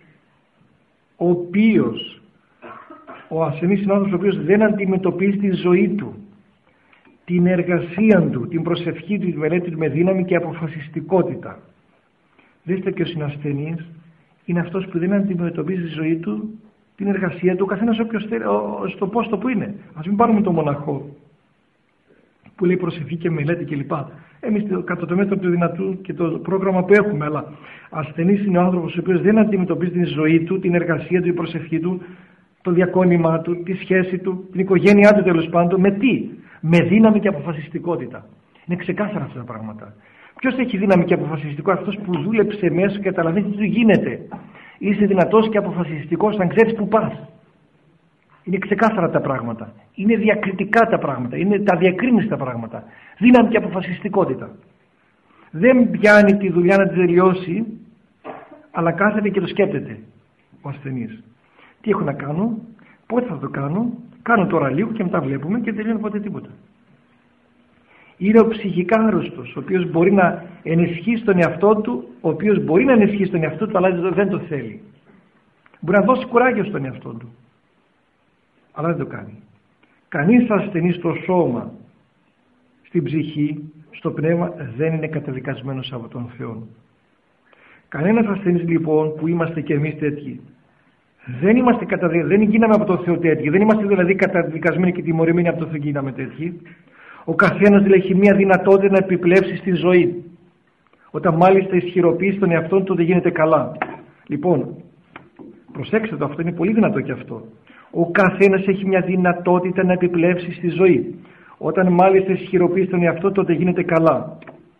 ο ασθενής είναι ο άνθρωπος ο οποίος δεν αντιμετωπίζει τη ζωή του, την εργασία του, την προσευχή του, τη μελέτη του με δύναμη και αποφασιστικότητα. Δέστε ποιος είναι ασθενής? Είναι αυτός που δεν αντιμετωπίζει τη ζωή του, την εργασία του, ο καθένας όποιος θέλει, στο πόστο που είναι. Ας μην πάρουμε τον μοναχό που λέει προσευχή και μελέτη κλπ. Εμείς κατά το μέτρο του δυνατού και το πρόγραμμα που έχουμε, αλλά ασθενής είναι ο άνθρωπος ο οποίος δεν αντιμετωπίζει την ζωή του, την εργασία του, την προσευχή του, το διακόνημά του, τη σχέση του, την οικογένειά του τέλος πάντων. Με τι? Με δύναμη και αποφασιστικότητα. Είναι ξεκάθαρα αυτά τα πράγματα. Ποιος έχει δύναμη και αποφασιστικό? Αυτός που δούλεψε μέσα και καταλαβαίνει τι του γίνεται. Είσαι δυνατός και αποφασιστικός αν ξέρεις που πας. Είναι ξεκάθαρα τα πράγματα. Είναι διακριτικά τα πράγματα. Είναι τα διακρίνεις τα πράγματα. Δύναμη και αποφασιστικότητα. Δεν πιάνει τη δουλειά να τη τελειώσει, αλλά κάθεται και το σκέπτεται ο ασθενής. Τι έχω να κάνω, πότε θα το κάνω τώρα λίγο και μετά βλέπουμε και τελειώνει ποτέ τίποτα. Είναι ο ψυχικά άρρωστος, ο οποίος μπορεί να ενισχύσει τον εαυτό του, αλλά δεν το θέλει. Μπορεί να δώσει κουράγιο στον εαυτό του, αλλά δεν το κάνει. Κανείς ασθενής στο σώμα, στην ψυχή, στο πνεύμα δεν είναι καταδικασμένος από τον Θεό. Κανένας ασθενής λοιπόν που είμαστε και εμείς τέτοιοι, δεν γίναμε από τον Θεό τέτοιοι, δεν είμαστε δηλαδή καταδικασμένοι και τιμωρημένοι από τον Θεό, γίναμε τέτοιοι. Ο καθένας δηλαδή έχει μια δυνατότητα να επιπλέψει στη ζωή. Όταν μάλιστα ισχυροποιήσει τον εαυτό του, δεν γίνεται καλά. Λοιπόν, προσέξτε το, αυτό είναι πολύ δυνατό και αυτό. Ο καθένας έχει μια δυνατότητα να επιπλέψει στη ζωή. Όταν μάλιστα ισχυροποιήσει τον εαυτό του, τότε γίνεται καλά.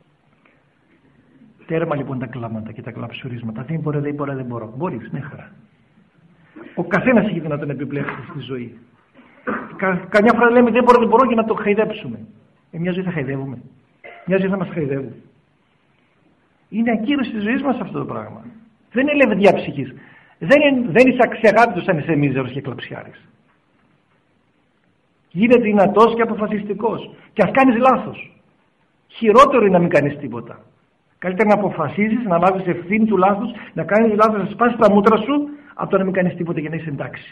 Τέρμα λοιπόν τα κλάματα και τα κλαψουρίσματα. Δεν μπορώ. Μπορείς, ναι χαρά. Ο καθένας έχει δυνατότητα να επιπλέψει στη ζωή. Καμιά φορά λέμε δεν μπορώ για να το χαϊδέψουμε. Μια ζωή θα χαϊδεύουμε. Μια ζωή θα μας χαϊδεύουν. Είναι ακύρωση της ζωής μας αυτό το πράγμα. Δεν είναι λεβδιά ψυχής. Δεν είσαι αξιαγάπητος αν είσαι μίζερος και κλαψιάρης. Γίνε δυνατός και αποφασιστικός. Και ας κάνεις λάθος. Χειρότερο είναι να μην κάνεις τίποτα. Καλύτερα να αποφασίσεις, να λάβεις ευθύνη του λάθους, να κάνεις λάθος, να σπάσεις τα μούτρα σου, από το να μην κάνεις τίποτα για να είσαι εντάξει.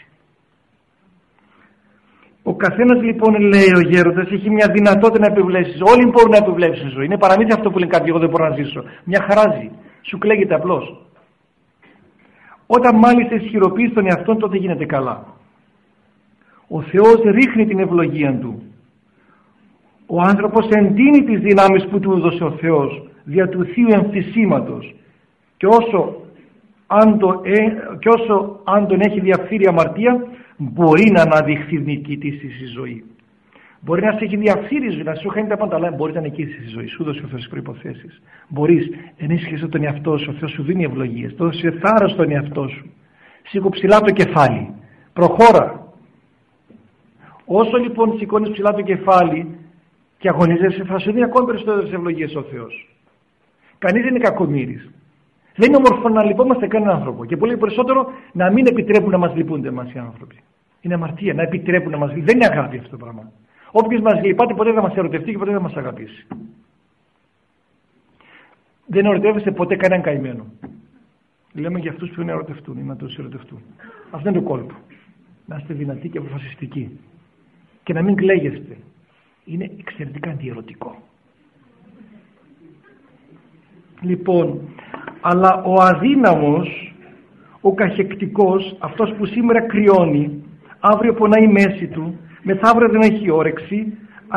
Ο καθένας λοιπόν, λέει ο γέροντας, έχει μια δυνατότητα να επιβλέψει. Όλοι μπορούν να επιβλέψουν ζωή. Είναι παραμύθι αυτό που λένε κάποιοι: εγώ δεν μπορώ να ζήσω. Μια χαράζει. Σου κλαίγεται απλώς. Όταν μάλιστα ισχυροποιείς τον εαυτό, τότε γίνεται καλά. Ο Θεός ρίχνει την ευλογία του. Ο άνθρωπος εντείνει τις δυνάμεις που του έδωσε ο Θεός δια του θείου εμφυσίματος. Και όσο αν τον έχει διαφθείρει αμαρτία, μπορεί να αναδειχθεί νικητής στη ζωή. Μπορεί να σε έχει διαφθείρει ζωή, να σου χάνει τα πάντα, αλλά μπορεί να νικήσεις στη ζωή. Σου δώσει ο Θεός προϋποθέσεις. Μπορείς, ενίσχυσε τον εαυτό σου, ο Θεός σου δίνει ευλογίες. Δώσε θάρρος στον εαυτό σου. Σήκω ψηλά το κεφάλι. Προχώρα. Όσο λοιπόν σηκώνεις ψηλά το κεφάλι και αγωνίζεσαι, θα σου δίνει ακόμη περισσότερες ευλογίες ο Θεός. Κανείς δεν είναι κακομοίρης. Δεν είναι όμορφο να λυπόμαστε κανέναν άνθρωπο. Και πολύ περισσότερο να μην επιτρέπουν να μας λυπούνται εμάς οι άνθρωποι. Είναι αμαρτία να επιτρέπουν να μας λυπούνται. Δεν είναι αγάπη αυτό το πράγμα. Όποιος μας λυπάται ποτέ δεν μας ερωτευτεί και ποτέ δεν μας αγαπήσει. Δεν ερωτεύεστε ποτέ κανέναν καημένο. Λέμε για αυτούς που είναι ερωτευτούν ή να τους ερωτευτούν. Αυτό είναι το κόλπο. Να είστε δυνατοί και αποφασιστικοί. Και να μην κλαίγεστε. Είναι εξαιρετικά αντιερωτικό. Λοιπόν, αλλά ο αδύναμος, ο καχεκτικός, αυτός που σήμερα κρυώνει, αύριο πονάει η μέση του, μεθαύριο δεν έχει όρεξη,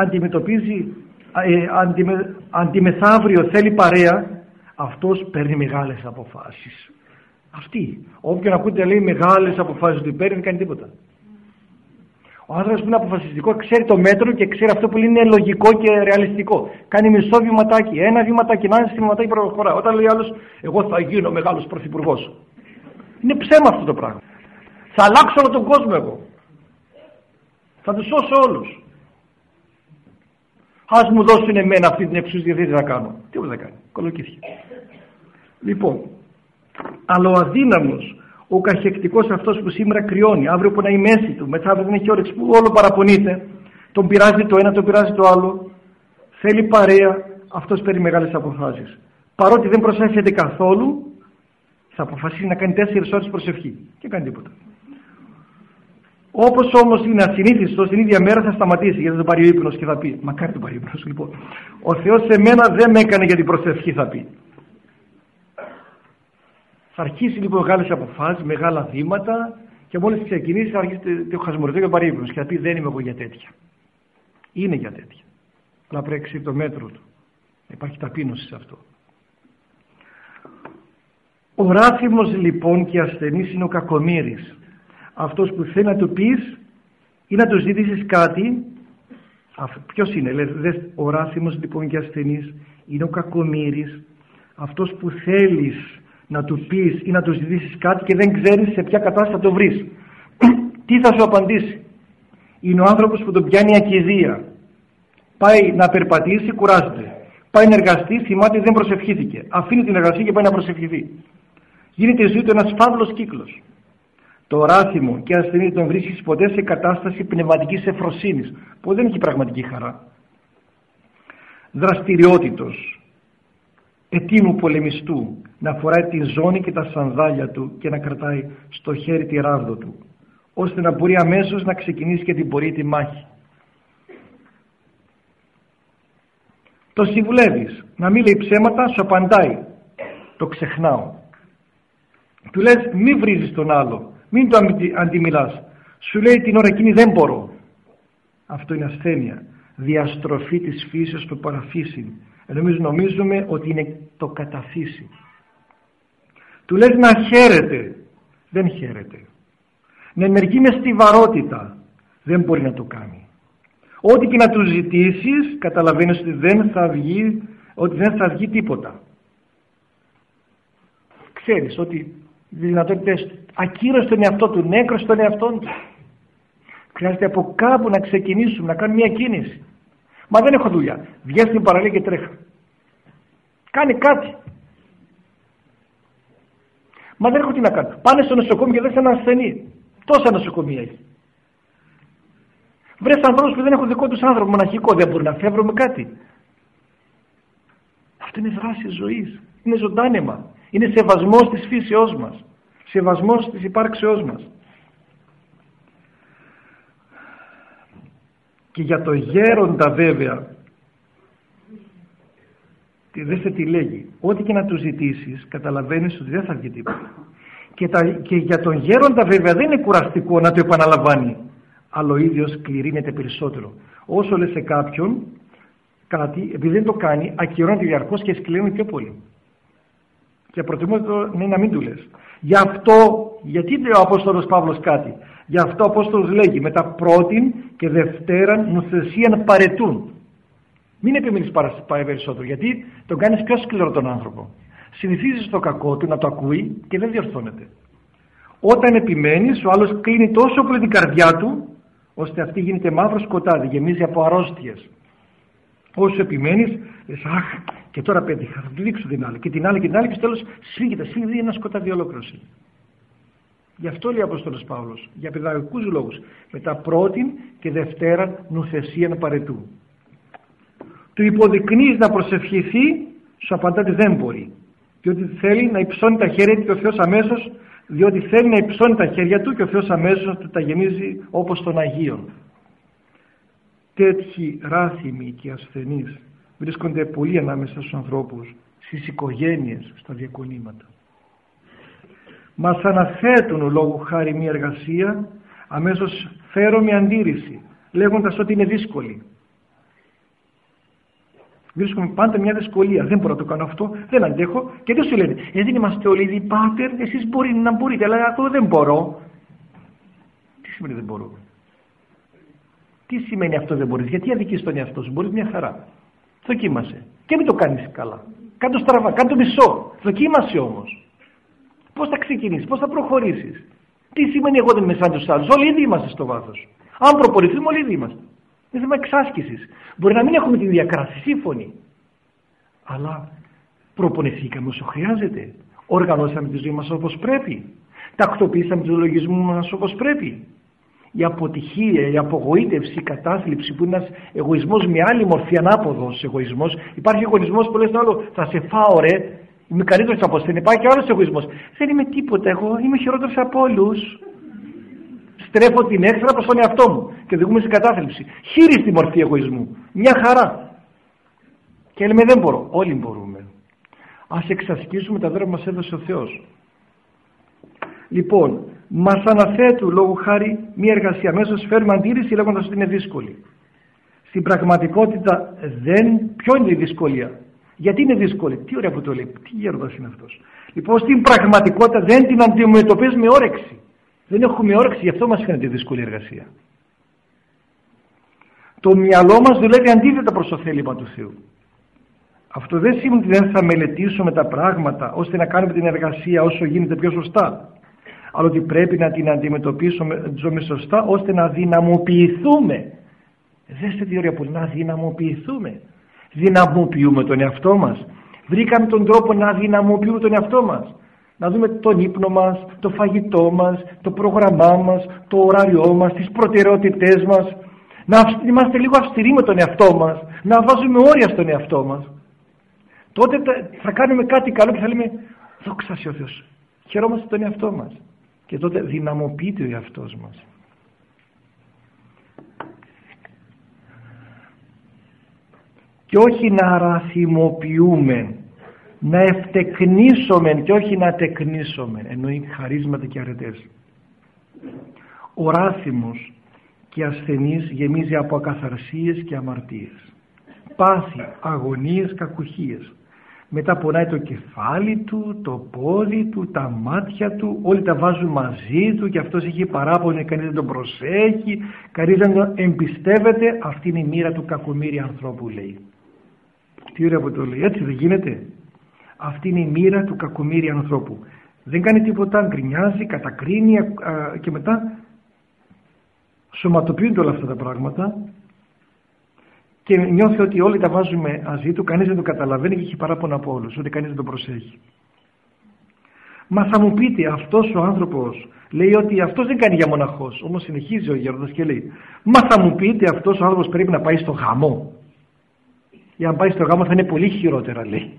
αντιμεθαύριο θέλει παρέα, αυτός παίρνει μεγάλες αποφάσεις. Αυτή, όποιον ακούτε λέει μεγάλες αποφάσεις του παίρνει, δεν κάνει τίποτα. Ο άνθρωπος που είναι αποφασιστικό ξέρει το μέτρο και ξέρει αυτό που είναι λογικό και ρεαλιστικό. Κάνει μισό βηματάκι, ένα βηματάκι, ένα βηματάκι προχωρά. Όταν λέει άλλος, εγώ θα γίνω μεγάλος πρωθυπουργός. Είναι ψέμα αυτό το πράγμα. Θα αλλάξω όλο τον κόσμο εγώ. Θα τους σώσω όλους. Ας μου δώσουν εμένα αυτή την εξουσία, τι θα κάνω. Τίποτα δεν κάνει. Κολοκύθια. Λοιπόν, αλλά ο αδύναμος, ο καχεκτικός αυτός που σήμερα κρυώνει, αύριο που είναι η μέση του, μεθαύριο δεν έχει όρεξη, που όλο παραπονείται, τον πειράζει το ένα, τον πειράζει το άλλο, θέλει παρέα, αυτός παίρνει μεγάλες αποφάσεις. Παρότι δεν προσεύχεται καθόλου, θα αποφασίσει να κάνει 4 ώρες προσευχή και κάνει τίποτα. Όπως όμως είναι ασυνήθιστο, την ίδια μέρα θα σταματήσει, γιατί θα τον πάρει ο ύπνος και θα πει, μακάρι τον πάρει ο ύπνος, λοιπόν. Ο Θεός σε μένα δεν με έκανε για την προσευχή, θα πει. Θα αρχίσει λοιπόν μεγάλες αποφάσεις, μεγάλα βήματα και μόλις ξεκινήσει θα αρχίσει το χασμουριστό και ο παρύπνος και θα πει δεν είμαι εγώ για τέτοια. Είναι για τέτοια. Αλλά πρέπει να ξέρει το μέτρο του. Υπάρχει ταπείνωση σε αυτό. Ο ράθυμος λοιπόν και ασθενής είναι ο κακομοίρης. Αυτός που θέλει να του πεις ή να του ζητήσεις κάτι. Ποιος είναι, λες, ο ράθυμος λοιπόν και ασθενής είναι ο κακομοίρης. Αυτός που θέλεις να του πεις ή να του ζητήσεις κάτι και δεν ξέρεις σε ποια κατάσταση θα το βρεις. Τι θα σου απαντήσει. Είναι ο άνθρωπος που τον πιάνει ακηδεία. Πάει να περπατήσει, κουράζεται. Πάει να εργαστεί, θυμάται δεν προσευχήθηκε. Αφήνει την εργασία και πάει να προσευχηθεί. Γίνεται η ζωή του ένας φαύλος κύκλος. Το ράθυμο και ασθενή τον βρίσκεις ποτέ σε κατάσταση πνευματικής ευφροσύνης, που δεν έχει πραγματική χαρά. Δραστηριότητος. Ετοίμου πολεμιστού, να φοράει τη ζώνη και τα σανδάλια του και να κρατάει στο χέρι τη ράβδο του, ώστε να μπορεί αμέσως να ξεκινήσει και την πορεία τη μάχη. Το συμβουλεύεις, να μην λέει ψέματα, σου απαντάει. Το ξεχνάω. Του λες μη βρίζεις τον άλλο, μην το αντιμιλάς. Σου λέει την ώρα εκείνη δεν μπορώ. Αυτό είναι ασθένεια, διαστροφή της φύσεως του παραφύσιν. Εμείς νομίζουμε ότι είναι το καταφύσι. Του λες να χαίρεται, δεν χαίρεται. Να ενεργεί με στιβαρότητα, δεν μπορεί να το κάνει. Ό,τι και να του ζητήσεις, καταλαβαίνεις ότι δεν θα βγει τίποτα. Ξέρεις ότι οι δυνατότητες ακύρωσε τον εαυτό του, νέκρωσε τον εαυτό του. Χρειάζεται από κάπου να ξεκινήσουμε, να κάνουμε μια κίνηση. Μα δεν έχω δουλειά. Βγες στην παραλία και τρέχα. Κάνε κάτι. Μα δεν έχω τι να κάνω. Πάνε στο νοσοκομείο και δες ένα ασθενή. Τόσα νοσοκομεία έχει. Βρες ανθρώπους που δεν έχουν δικό τους άνθρωπο μοναχικό. Δεν μπορεί να φεύγουμε κάτι. Αυτό είναι δράση ζωής. Είναι ζωντάνεμα. Είναι σεβασμός της φύσεώς μας. Σεβασμός της υπάρξεώς μας. Και για το γέροντα βέβαια, δέστε τι λέγει, ό,τι και να του ζητήσεις καταλαβαίνεις ότι δεν θα βγει τίποτα. Και για τον γέροντα βέβαια δεν είναι κουραστικό να το επαναλαμβάνει, αλλά ο ίδιος κληρύνεται περισσότερο. Όσο λες σε κάποιον κάτι, επειδή δεν το κάνει, ακυρώνεται διαρκώς και σκληρύνει πιο πολύ. Και προτιμώ να μην του λες. Γι' αυτό, γιατί λέει ο Απόστολος Παύλος κάτι, γι' αυτό ο Απόστολος λέγει μετά πρώτην και δευτέραν νουθεσίαν παρετούν. Μην επιμείνεις περισσότερο, γιατί τον κάνεις πιο σκληρό τον άνθρωπο. Συνηθίζεις το κακό του να το ακούει και δεν διορθώνεται. Όταν επιμένεις, ο άλλος κλείνει τόσο πολύ την καρδιά του, ώστε αυτή γίνεται μαύρο σκοτάδι, γεμίζει από αρρώστιες. Όσο επιμένεις, λες, αχ, Και τώρα πέτυχα, θα του δείξω την άλλη. Και την άλλη και την άλλη, και στο τέλος σφίγγεται ένα σκοτάδι ολόκληρο. Γι' αυτό λέει ο Απόστολος Παύλος, για παιδαγωγικούς λόγους, μετά πρώτην και δευτέραν νουθεσίαν παρετού. Του υποδεικνύεις να προσευχηθεί, σου απαντάτε δεν μπορεί. Διότι θέλει να υψώνει τα χέρια του και ο Θεός αμέσως, διότι θέλει να υψώνει τα χέρια του και ο Θεός αμέσως του τα γεμίζει όπως των Αγίων. Τέτοιοι ράθυμοι και ασθενείς βρίσκονται πολύ ανάμεσα στους ανθρώπους, στις οικογένειες, στα διακονήματα. Μας αναθέτουν λόγω χάρη μια εργασία, αμέσως φέρομαι αντίρρηση, λέγοντας ότι είναι δύσκολη. Βρίσκουμε πάντα μια δυσκολία. Δεν μπορώ να το κάνω αυτό, δεν αντέχω. Και δεν σου λένε, δεν είμαστε όλοι ήδη πάτερ, εσείς μπορεί να μπορείτε, αλλά εγώ δεν μπορώ. Τι σημαίνει δεν μπορώ? Τι σημαίνει αυτό δεν μπορείς? Γιατί αδικείς τον εαυτό σου? Μπορείς μια χαρά. Δοκίμασε. Και μην το κάνεις καλά. Κάνε το στραβά, κάνε το μισό. Δοκίμασε όμως. Πώς θα ξεκινήσεις, πώς θα προχωρήσεις? Τι σημαίνει εγώ δεν είμαι σαν τους άλλους? Όλοι ήδη είμαστε στο βάθος. Αν προπορηθούμε, όλοι ήδη είμαστε. Είναι θέμα εξάσκησης. Μπορεί να μην έχουμε τη διακράση, σύμφωνοι. Αλλά προπονηθήκαμε όσο χρειάζεται. Οργανώσαμε τη ζωή μας όπως πρέπει. Τακτοποιήσαμε τους λογισμούς μας όπως πρέπει. Η αποτυχία, η απογοήτευση, η κατάθλιψη που είναι ένας εγωισμός με άλλη μορφή, ανάποδος εγωισμός. Υπάρχει εγωισμός που λες το άλλο, θα σε φάω ρε, είμαι καλύτερος από σένα. Υπάρχει και άλλος εγωισμός. Δεν είμαι τίποτα εγώ, είμαι χειρότερος από όλους. Στρέφω την έξτρα προς τον εαυτό μου και οδηγούμε στην κατάθλιψη. Χείριστη μορφή εγωισμού. Μια χαρά. Και λέμε δεν μπορώ. Όλοι μπορούμε. Ας εξασκήσουμε τα δώρα που μας έδωσε ο Θεός. Λοιπόν, μας αναθέτουν λόγω χάρη μια εργασία. Αμέσως φέρουμε αντίρρηση λέγοντας ότι είναι δύσκολη. Στην πραγματικότητα ποιο είναι η δυσκολία? Γιατί είναι δύσκολη? Τι ωραία που το λέει. Τι γέροντας είναι αυτός? Λοιπόν, στην πραγματικότητα δεν την αντιμετωπίζουμε με όρεξη. Δεν έχουμε όρεξη, γι' αυτό μας φαίνεται δύσκολη εργασία. Το μυαλό μας δουλεύει αντίθετα προς το θέλημα του Θεού. Αυτό δεν σημαίνει ότι δεν θα μελετήσουμε τα πράγματα ώστε να κάνουμε την εργασία όσο γίνεται πιο σωστά. Αλλά ότι πρέπει να την αντιμετωπίσουμε σωστά ώστε να δυναμοποιηθούμε. Δέστε τι ωραία που να δυναμοποιηθούμε. Δυναμοποιούμε τον εαυτό μας. Βρήκαμε τον τρόπο να δυναμοποιούμε τον εαυτό μας. Να δούμε τον ύπνο μας, το φαγητό μας, το πρόγραμμά μας, το ωράριό μας, τις προτεραιότητές μας. Να είμαστε λίγο αυστηροί με τον εαυτό μας, να βάζουμε όρια στον εαυτό μας. Τότε θα κάνουμε κάτι καλό και θα λέμε δόξα σοι ο Θεός. Χαιρόμαστε τον εαυτό μας. Και τότε δυναμοποιείται ο εαυτός μας. Και όχι να ραθυμοποιούμε, να ευτεκνήσουμε και όχι να τεκνήσουμε, εννοεί χαρίσματα και αρετές. Ο ράθυμος και ασθενής γεμίζει από ακαθαρσίες και αμαρτίες, πάθη, αγωνίες, κακουχίες. Μετά πονάει το κεφάλι του, το πόδι του, τα μάτια του, όλοι τα βάζουν μαζί του και αυτός έχει παράπονο, κανείς δεν τον προσέχει, κανείς δεν τον εμπιστεύεται. Αυτή είναι η μοίρα του κακομοίρη ανθρώπου, λέει. Τι ωραία που το λέει, έτσι δεν γίνεται? Αυτή είναι η μοίρα του κακομοίρη ανθρώπου. Δεν κάνει τίποτα, γκρινιάζει, κατακρίνει και μετά σωματοποιούνται όλα αυτά τα πράγματα και νιώθει ότι όλοι τα βάζουμε μαζί του, κανείς δεν το καταλαβαίνει και έχει παράπονα από όλους, ότι κανείς δεν το προσέχει. Μα θα μου πείτε, αυτός ο άνθρωπος λέει ότι αυτός δεν κάνει για μοναχός, όμως συνεχίζει ο γέροντας και λέει, μα θα μου πείτε, αυτός ο άνθρωπος πρέπει να πάει στο γαμό. Για να πάει στο γάμο θα είναι πολύ χειρότερα, λέει.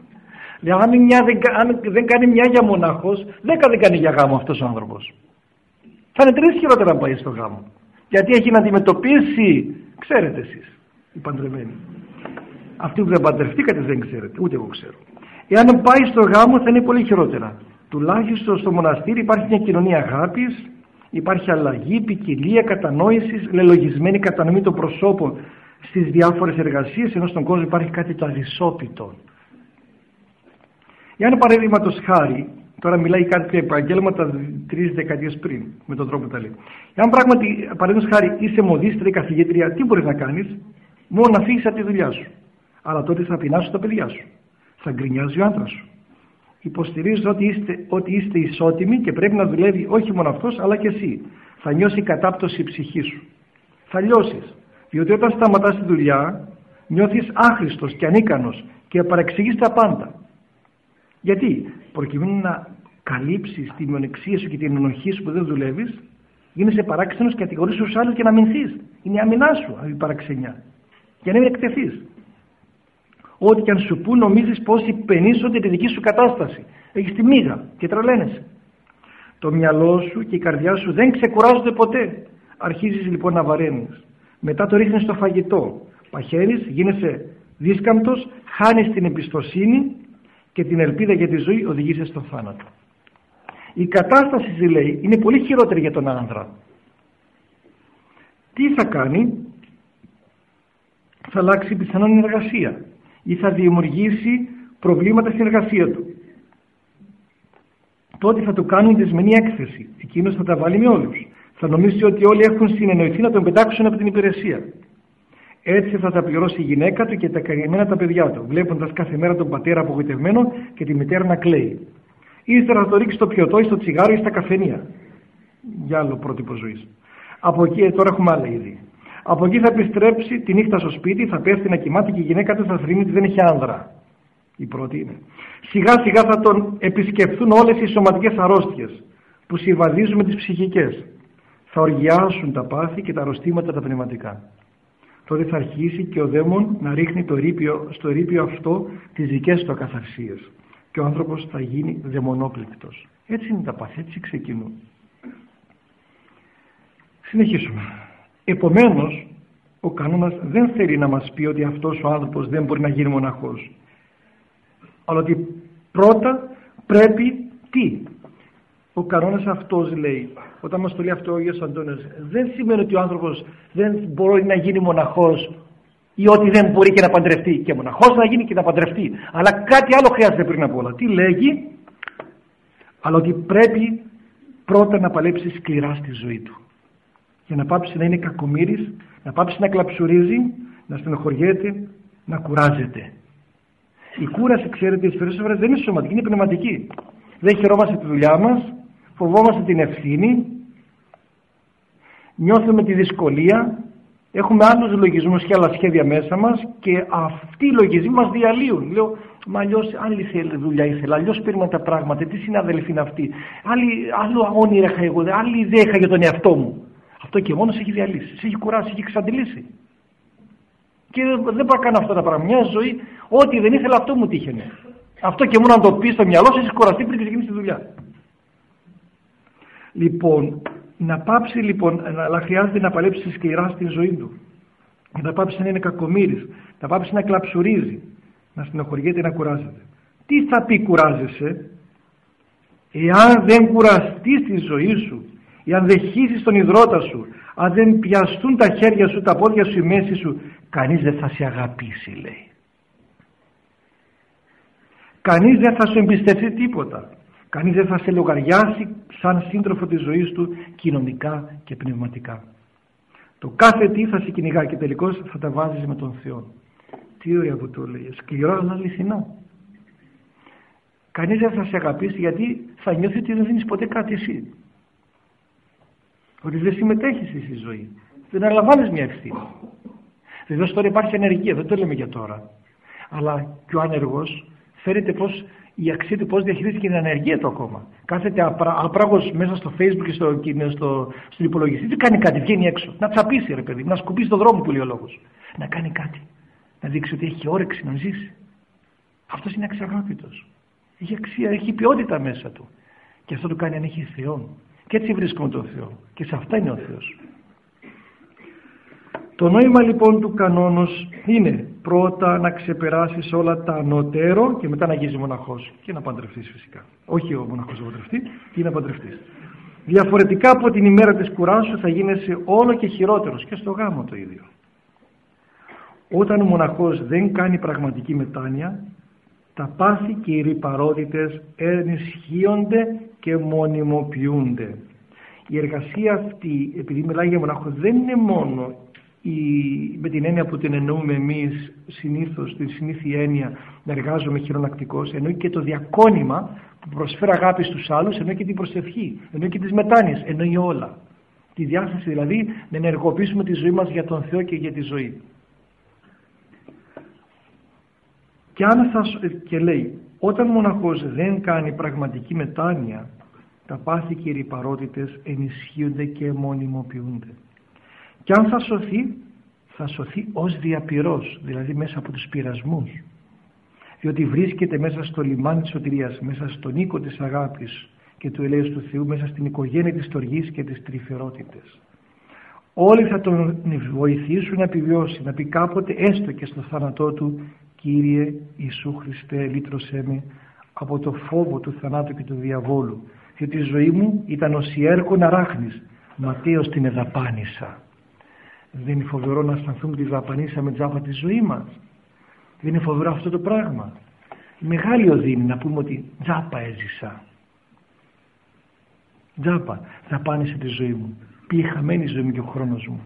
Αν δεν κάνει μια για μοναχός, 10 δεν κάνει για γάμο αυτός ο άνθρωπος. Θα είναι 3 χειρότερα να πάει στο γάμο. Γιατί έχει να αντιμετωπίσει, ξέρετε εσείς, οι παντρεμένοι. Αυτοί που δεν παντρευτήκατε δεν ξέρετε, ούτε εγώ ξέρω. Εάν πάει στο γάμο θα είναι πολύ χειρότερα. Τουλάχιστον στο μοναστήρι υπάρχει μια κοινωνία αγάπης, υπάρχει αλλαγή, ποικιλία, κατανόηση, λελογισμένη κατανομή των προσώπων στις διάφορες εργασίες, ενώ στον κόσμο υπάρχει κάτι το αδυσόπιτο. Εάν παραδείγματος χάρη, τώρα μιλάει κάτι επαγγέλματα 3 δεκαετίες πριν, με τον τρόπο που τα λέει. Εάν πράγματι, παραδείγματος χάρη, είσαι μοδίστρια ή καθηγήτρια, τι μπορείς να κάνεις? Μόνο να φύγεις από τη δουλειά σου. Αλλά τότε θα πεινάσουν τα παιδιά σου. Θα γκρινιάζει ο άντρας σου. Υποστηρίζεις ότι είστε ισότιμοι και πρέπει να δουλεύει όχι μόνο αυτός, αλλά και εσύ. Θα νιώσει κατάπτωση η ψυχή σου. Θα λιώσεις. Διότι όταν σταματάς τη δουλειά, Νιώθεις άχρηστος και ανίκανος και παρεξηγείς τα πάντα. Γιατί? Προκειμένου να καλύψεις τη μειονεξία σου και την ενοχή σου που δεν δουλεύεις, γίνεσαι παράξενος και κατηγορείς τους άλλους και να αμυνθείς. Είναι η αμυνά σου η παραξενιά. Για να μην εκτεθείς. Ό,τι και αν σου πούν, νομίζεις πως υπενήσονται τη δική σου κατάσταση. Έχεις τη μίγα και τρελαίνεσαι. Το μυαλό σου και η καρδιά σου δεν ξεκουράζονται ποτέ. Αρχίζεις λοιπόν να βαραίνεις. Μετά το ρίχνεις στο φαγητό. Παχαίνεις, γίνεσαι δίσκαμπτος, χάνεις την εμπιστοσύνη και την ελπίδα για τη ζωή, οδηγείσαι στον θάνατο. Η κατάσταση, λέει, είναι πολύ χειρότερη για τον άνδρα. Τι θα κάνει? Θα αλλάξει πιθανόν εργασία ή θα δημιουργήσει προβλήματα στην εργασία του. Τότε θα του κάνουν δεσμενή έκθεση. Εκείνος θα τα βάλει με όλους. Θα νομίζει ότι όλοι έχουν συνεννοηθεί να τον πετάξουν από την υπηρεσία. Έτσι θα τα πληρώσει η γυναίκα του και τα καημένα τα παιδιά του, βλέποντας κάθε μέρα τον πατέρα απογοητευμένο και τη μητέρα να κλαίει. Ύστερα θα το ρίξει στο πιωτό ή στο τσιγάρο ή στα καφενεία. Για άλλο πρότυπο ζωής. Από εκεί, τώρα έχουμε άλλα είδη. Από εκεί θα επιστρέψει τη νύχτα στο σπίτι, θα πέφτει να κοιμάται και η γυναίκα του θα θρηνεί ότι δεν έχει άνδρα. Η πρώτη είναι. Σιγά σιγά θα τον επισκεφθούν όλες οι σωματικές αρρώστιες που συμβαδίζουν με τις ψυχικές. Θα οργιάσουν τα πάθη και τα αρρωστήματα τα πνευματικά. Τότε θα αρχίσει και ο δαίμον να ρίχνει στο ερείπιο αυτό τις δικές του ακαθαρσίες. Και ο άνθρωπος θα γίνει δαιμονόπληκτος. Έτσι είναι τα πάθη, έτσι ξεκινούν. Συνεχίσουμε. Επομένως, ο κανόνας δεν θέλει να μας πει ότι αυτός ο άνθρωπος δεν μπορεί να γίνει μοναχός. Αλλά ότι πρώτα πρέπει τι? Ο κανόνας αυτός, λέει, όταν μας το λέει αυτό ο Άγιος Αντώνιος, δεν σημαίνει ότι ο άνθρωπος δεν μπορεί να γίνει μοναχός ή ότι δεν μπορεί και να παντρευτεί. Και μοναχός να γίνει και να παντρευτεί. Αλλά κάτι άλλο χρειάζεται πριν από όλα. Τι λέγει? Αλλά ότι πρέπει πρώτα να παλέψει σκληρά στη ζωή του. Για να πάψει να είναι κακομοίρης, να πάψει να κλαψουρίζει, να στενοχωριέται, να κουράζεται. Η κούραση, ξέρετε, τις περισσότερες φορές δεν είναι σωματική, είναι πνευματική. Δεν χαιρόμαστε τη δουλειά μας, φοβόμαστε την ευθύνη, νιώθουμε τη δυσκολία, έχουμε άλλους λογισμούς και άλλα σχέδια μέσα μας και αυτοί οι λογισμοί μας διαλύουν. Λέω, μα αλλιώς άλλη δουλειά ήθελα, αλλιώς πήραμε τα πράγματα, τι συναδελφοί είναι αυτοί, άλλο όνειρα είχα εγώ, άλλη ιδέα είχα για τον εαυτό μου. Αυτό και μόνο σε έχει διαλύσει, σε έχει κουράσει, σε έχει εξαντλήσει. Και δεν πάω να κάνω αυτά τα πράγματα. Μια ζωή, ό,τι δεν ήθελα, αυτό μου τύχαινε. Αυτό και μόνο να το πει στο μυαλό σου, έχει κουραστεί πριν ξεκινήσει τη δουλειά. Λοιπόν, να πάψει λοιπόν, αλλά χρειάζεται να παλέψει σκληρά στη ζωή του. Να πάψει να είναι κακομοίρης, να πάψει να κλαψουρίζει, να στενοχωριέται, να κουράζεται. Τι θα πει κουράζεσαι? Εάν δεν κουραστείς στη ζωή σου, εάν δεν χύσεις τον υδρότα σου, αν δεν πιαστούν τα χέρια σου, τα πόδια σου, η μέση σου, κανείς δεν θα σε αγαπήσει, λέει. Κανείς δεν θα σου εμπιστευτεί τίποτα. Κανείς δεν θα σε λογαριάσει σαν σύντροφο της ζωής του κοινωνικά και πνευματικά. Το κάθε τι θα σε κυνηγά και τελικώς θα τα βάζεις με τον Θεό. Τι ωραία που το λέει. Σκληρό αλλά αληθινό. Κανείς δεν θα σε αγαπήσει γιατί θα νιώθει ότι δεν δίνεις ποτέ κάτι εσύ. Ότι δεν συμμετέχεις στη ζωή. Δεν αναλαμβάνεις μια ευθύνη. Βεβαίως τώρα υπάρχει ανεργία, δεν το λέμε για τώρα. Αλλά και ο άνεργος φαίνεται πως η αξία του πώς διαχειρίζεται και την ανεργία του ακόμα. Κάθεται απράγος μέσα στο Facebook και στον υπολογιστή. Δεν κάνει κάτι, βγαίνει έξω. Να τσαπίσει, ρε παιδί, να σκουπίσει τον δρόμο που λέει ο λόγος. Να κάνει κάτι. Να δείξει ότι έχει όρεξη να ζήσει. Αυτός είναι αξιαγάπητος. Έχει αξία, έχει ποιότητα μέσα του. Και αυτό του κάνει αν έχει Θεό. Και έτσι βρίσκουμε τον Θεό. Και σε αυτά είναι ο Θεός. Το νόημα λοιπόν του κανόνος είναι πρώτα να ξεπεράσεις όλα τα ανωτέρω και μετά να γίνεις μοναχός και να παντρευτείς φυσικά. Όχι ο μοναχός να παντρευτεί, ή να παντρευτείς. Διαφορετικά από την ημέρα της κουράσου θα γίνεσαι όλο και χειρότερος και στο γάμο το ίδιο. Όταν ο μοναχός δεν κάνει πραγματική μετάνοια, τα πάθη και οι ρυπαρότητες ενισχύονται και μονιμοποιούνται. Η εργασία αυτή, επειδή μιλάει για μοναχό, δεν είναι μόνο με την έννοια που την εννοούμε εμείς συνήθως, την συνήθεια έννοια να εργάζομαι χειρονακτικός, εννοεί και το διακόνημα που προσφέρει αγάπη στους άλλους, εννοεί και την προσευχή, εννοεί και τις μετάνοιες, εννοεί όλα. Τη διάσταση δηλαδή να ενεργοποιήσουμε τη ζωή μας για τον Θεό και για τη ζωή. Και λέει, όταν ο μοναχός δεν κάνει πραγματική μετάνοια, τα πάθη και οι ρυπαρότητες ενισχύονται και μονιμοποιούνται. Και αν θα σωθεί ως διαπυρός, δηλαδή μέσα από τους πειρασμούς, διότι βρίσκεται μέσα στο λιμάνι της σωτηρίας, μέσα στον οίκο της αγάπης και του ελέους του Θεού, μέσα στην οικογένεια της στοργής και της τρυφερότητας. Όλοι θα τον βοηθήσουν να επιβιώσει, να πει κάποτε έστω και στο θάνατό του, Κύριε Ιησού Χριστέ, λύτρωσέ με από το φόβο του θανάτου και του διαβόλου, διότι η ζωή μου ήταν ως ιέρκον αράχνης, ματέως την εδαπάνησα. Δεν είναι φοβερό να αισθανθούμε ότι δαπανίσαμε τζάπα τη ζωή μας? Δεν είναι φοβερό αυτό το πράγμα? Μεγάλη οδύνη να πούμε ότι τζάπα έζησα. Τζάπα δαπάνησε τη ζωή μου. Πήγε χαμένη η ζωή μου και ο χρόνος μου.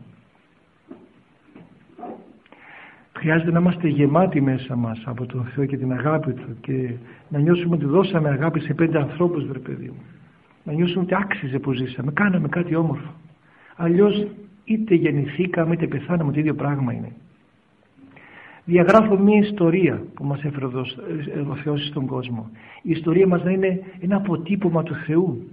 Χρειάζεται να είμαστε γεμάτοι μέσα μας από τον Θεό και την αγάπη Του και να νιώσουμε ότι δώσαμε αγάπη σε 5 ανθρώπους, βρε παιδί μου. Να νιώσουμε ότι άξιζε που ζήσαμε, κάναμε κάτι όμορφο. Αλλιώς είτε γεννηθήκαμε είτε πεθάναμε, το ίδιο πράγμα είναι. Διαγράφω μία ιστορία που μας έφερε ο Θεός στον κόσμο. Η ιστορία μας να είναι ένα αποτύπωμα του Θεού.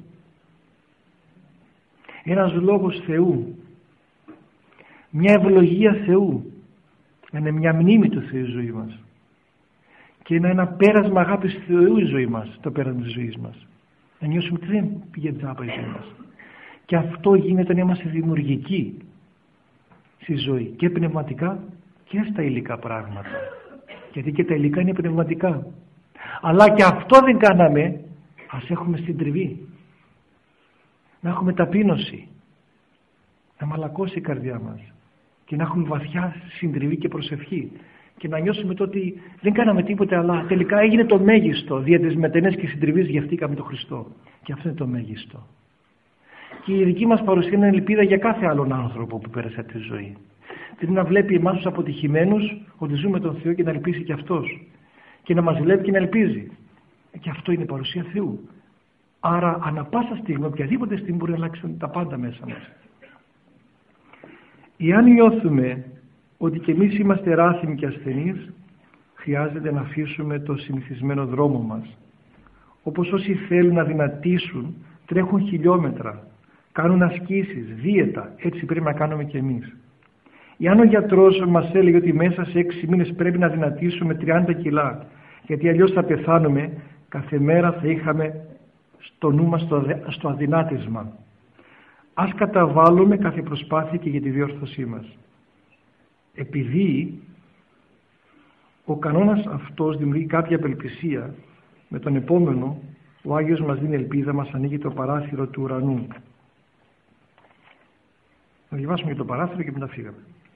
Ένας λόγος Θεού. Μια ευλογία Θεού. Να είναι μια μνήμη του Θεού η ζωή μας. Και να είναι ένα πέρασμα αγάπης του Θεού η ζωή μας, το πέρασμα της ζωής μας. Να νιώσουμε ότι δεν πήγε τζάπα η ζωή μας. Και αυτό γίνεται να είμαστε δημιουργικοί στη ζωή, και πνευματικά και στα υλικά πράγματα. Γιατί και τα υλικά είναι πνευματικά. Αλλά και αυτό δεν κάναμε, ας έχουμε συντριβή. Να έχουμε ταπείνωση. Να μαλακώσει η καρδιά μας. Και να έχουμε βαθιά συντριβή και προσευχή. Και να νιώσουμε το ότι δεν κάναμε τίποτε, αλλά τελικά έγινε το μέγιστο. Δια της μετενές και συντριβής γευτήκαμε τον Χριστό. Και αυτό είναι το μέγιστο. Και η δική μας παρουσία είναι ελπίδα για κάθε άλλον άνθρωπο που πέρασε τη ζωή. Δηλαδή να βλέπει εμάς τους αποτυχημένους ότι ζούμε τον Θεό και να ελπίσει και αυτός. Και να μας βλέπει και να ελπίζει. Και αυτό είναι η παρουσία Θεού. Άρα ανά πάσα στιγμή, οποιαδήποτε στιγμή μπορεί να αλλάξουν τα πάντα μέσα μας. Εάν νιώθουμε ότι και εμείς είμαστε ράθιμοι και ασθενείς, χρειάζεται να αφήσουμε το συνηθισμένο δρόμο μας. Όπως όσοι θέλουν να δυνατήσουν, τρέχουν χιλιόμετρα, κάνουν ασκήσεις, δίαιτα, έτσι πρέπει να κάνουμε και εμείς. Εάν ο γιατρός μας έλεγε ότι μέσα σε 6 μήνες πρέπει να δυνατήσουμε 30 κιλά, γιατί αλλιώς θα πεθάνουμε, κάθε μέρα θα είχαμε στο νου μας στο αδυνάτισμα. Ας καταβάλουμε κάθε προσπάθεια και για τη διόρθωσή μας. Επειδή ο κανόνας αυτός δημιουργεί κάποια απελπισία, με τον επόμενο ο Άγιος μας δίνει ελπίδα, μας ανοίγει το παράθυρο του ουρανού. Να διαβάσουμε για το παράθυρο και μετά φύγαμε.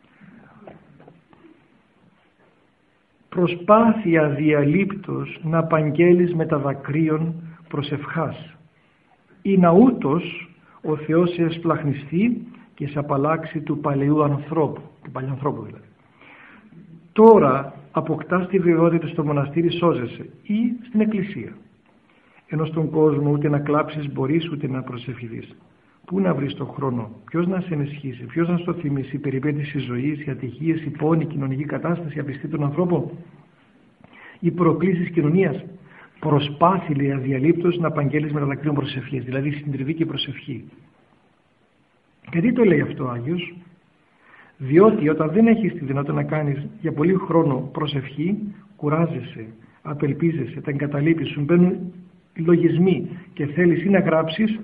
Προσπάθεια διαλείπτως να απαγγέλεις με τα δακρύων προσευχάς, ή να ούτως ο Θεός σε εσπλαχνιστεί και σε απαλλάξει του παλαιού ανθρώπου, του παλιού ανθρώπου δηλαδή. Τώρα αποκτάς τη βεβαιότητα στο μοναστήρι, σώζεσαι, ή στην εκκλησία. Ενώ στον κόσμο ούτε να κλάψεις μπορείς ούτε να προσευχηθείς. Πού να βρεις τον χρόνο, ποιος να σε ενισχύσει, ποιος να στο θυμίσει, η περιπέτειες της ζωής, οι ατυχίες, η πόνη, η κοινωνική κατάσταση, η απιστία των ανθρώπων, οι προκλήσεις κοινωνίας. Προσπάθει, λέει, αδιαλείπτως να απαγγέλεις με τα δακρύων προσευχής, δηλαδή συντριβή και προσευχή. Γιατί το λέει αυτό ο Άγιος? Διότι όταν δεν έχεις τη δυνατότητα να κάνεις για πολύ χρόνο προσευχή, κουράζεσαι, απελπίζεσαι, τα εγκαταλείπεις, σου μπαίνουν λογισμοί και θέλεις ή να γράψεις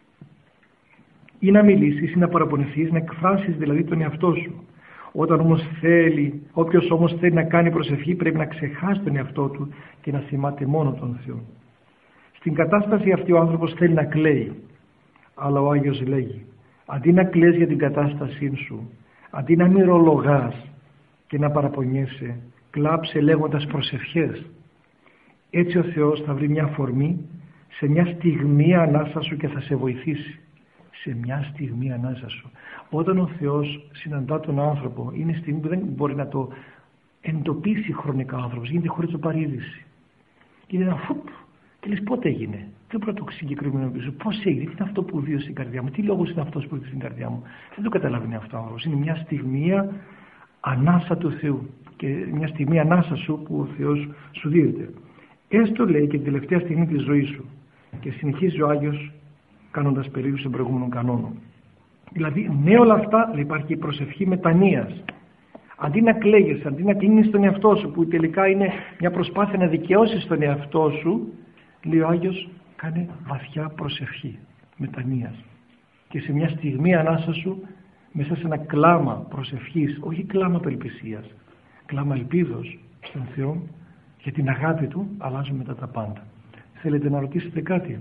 ή να μιλήσεις ή να παραπονεθείς, να εκφράσεις δηλαδή τον εαυτό σου. Όποιος όμως θέλει να κάνει προσευχή πρέπει να ξεχάσει τον εαυτό του και να θυμάται μόνο τον Θεό. Στην κατάσταση αυτή ο άνθρωπος θέλει να κλαίει, αλλά ο Άγιος λέγει, αντί να κλαις για την κατάστασή σου, αντί να μυρολογάς και να παραπονιέσαι, κλάψε λέγοντας προσευχές. Έτσι ο Θεός θα βρει μια αφορμή σε μια στιγμή ανάσα σου και θα σε βοηθήσει. Σε μια στιγμή ανάσα σου. Όταν ο Θεός συναντά τον άνθρωπο, είναι στιγμή που δεν μπορεί να το εντοπίσει χρονικά ο άνθρωπος, γίνεται χωρίς το πάρει είδηση. Είναι ένα φουπ και λες πότε έγινε, δεν μπορώ να το συγκεκριμενοποιήσω, πώς έγινε, τι είναι αυτό που βίωσε η καρδιά μου, τι λόγος είναι αυτός που βίωσε στην καρδιά μου. Δεν το καταλαβαίνει αυτό ο άνθρωπος. Είναι μια στιγμή ανάσα του Θεού και μια στιγμή ανάσα σου που ο Θεός σου δίδεται. Έστω, λέει, και την τελευταία στιγμή της ζωής σου. Και συνεχίζει ο Άγιος κάνοντας περίπτωση των προηγούμενων κανόνων. Δηλαδή με όλα αυτά υπάρχει η προσευχή μετανοίας. Αντί να κλαίγεσαι, αντί να κλείνεις τον εαυτό σου, που τελικά είναι μια προσπάθεια να δικαιώσεις τον εαυτό σου, λέει ο Άγιος, κάνε βαθιά προσευχή μετανοίας. Και σε μια στιγμή ανάσα σου, μέσα σε ένα κλάμα προσευχής, όχι κλάμα απελπισίας, κλάμα ελπίδος στον Θεό, για την αγάπη Του αλλάζουν μετά τα πάντα. Θέλετε να ρωτήσετε κάτι?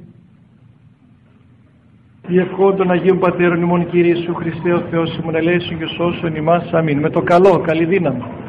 Η ευχών των Αγίων Πατέρων ημών, Κύριε Ιησού Χριστέ ο Θεός ημών ελέησον και σώσον ημάς. Αμήν. Με το καλό, καλή δύναμη.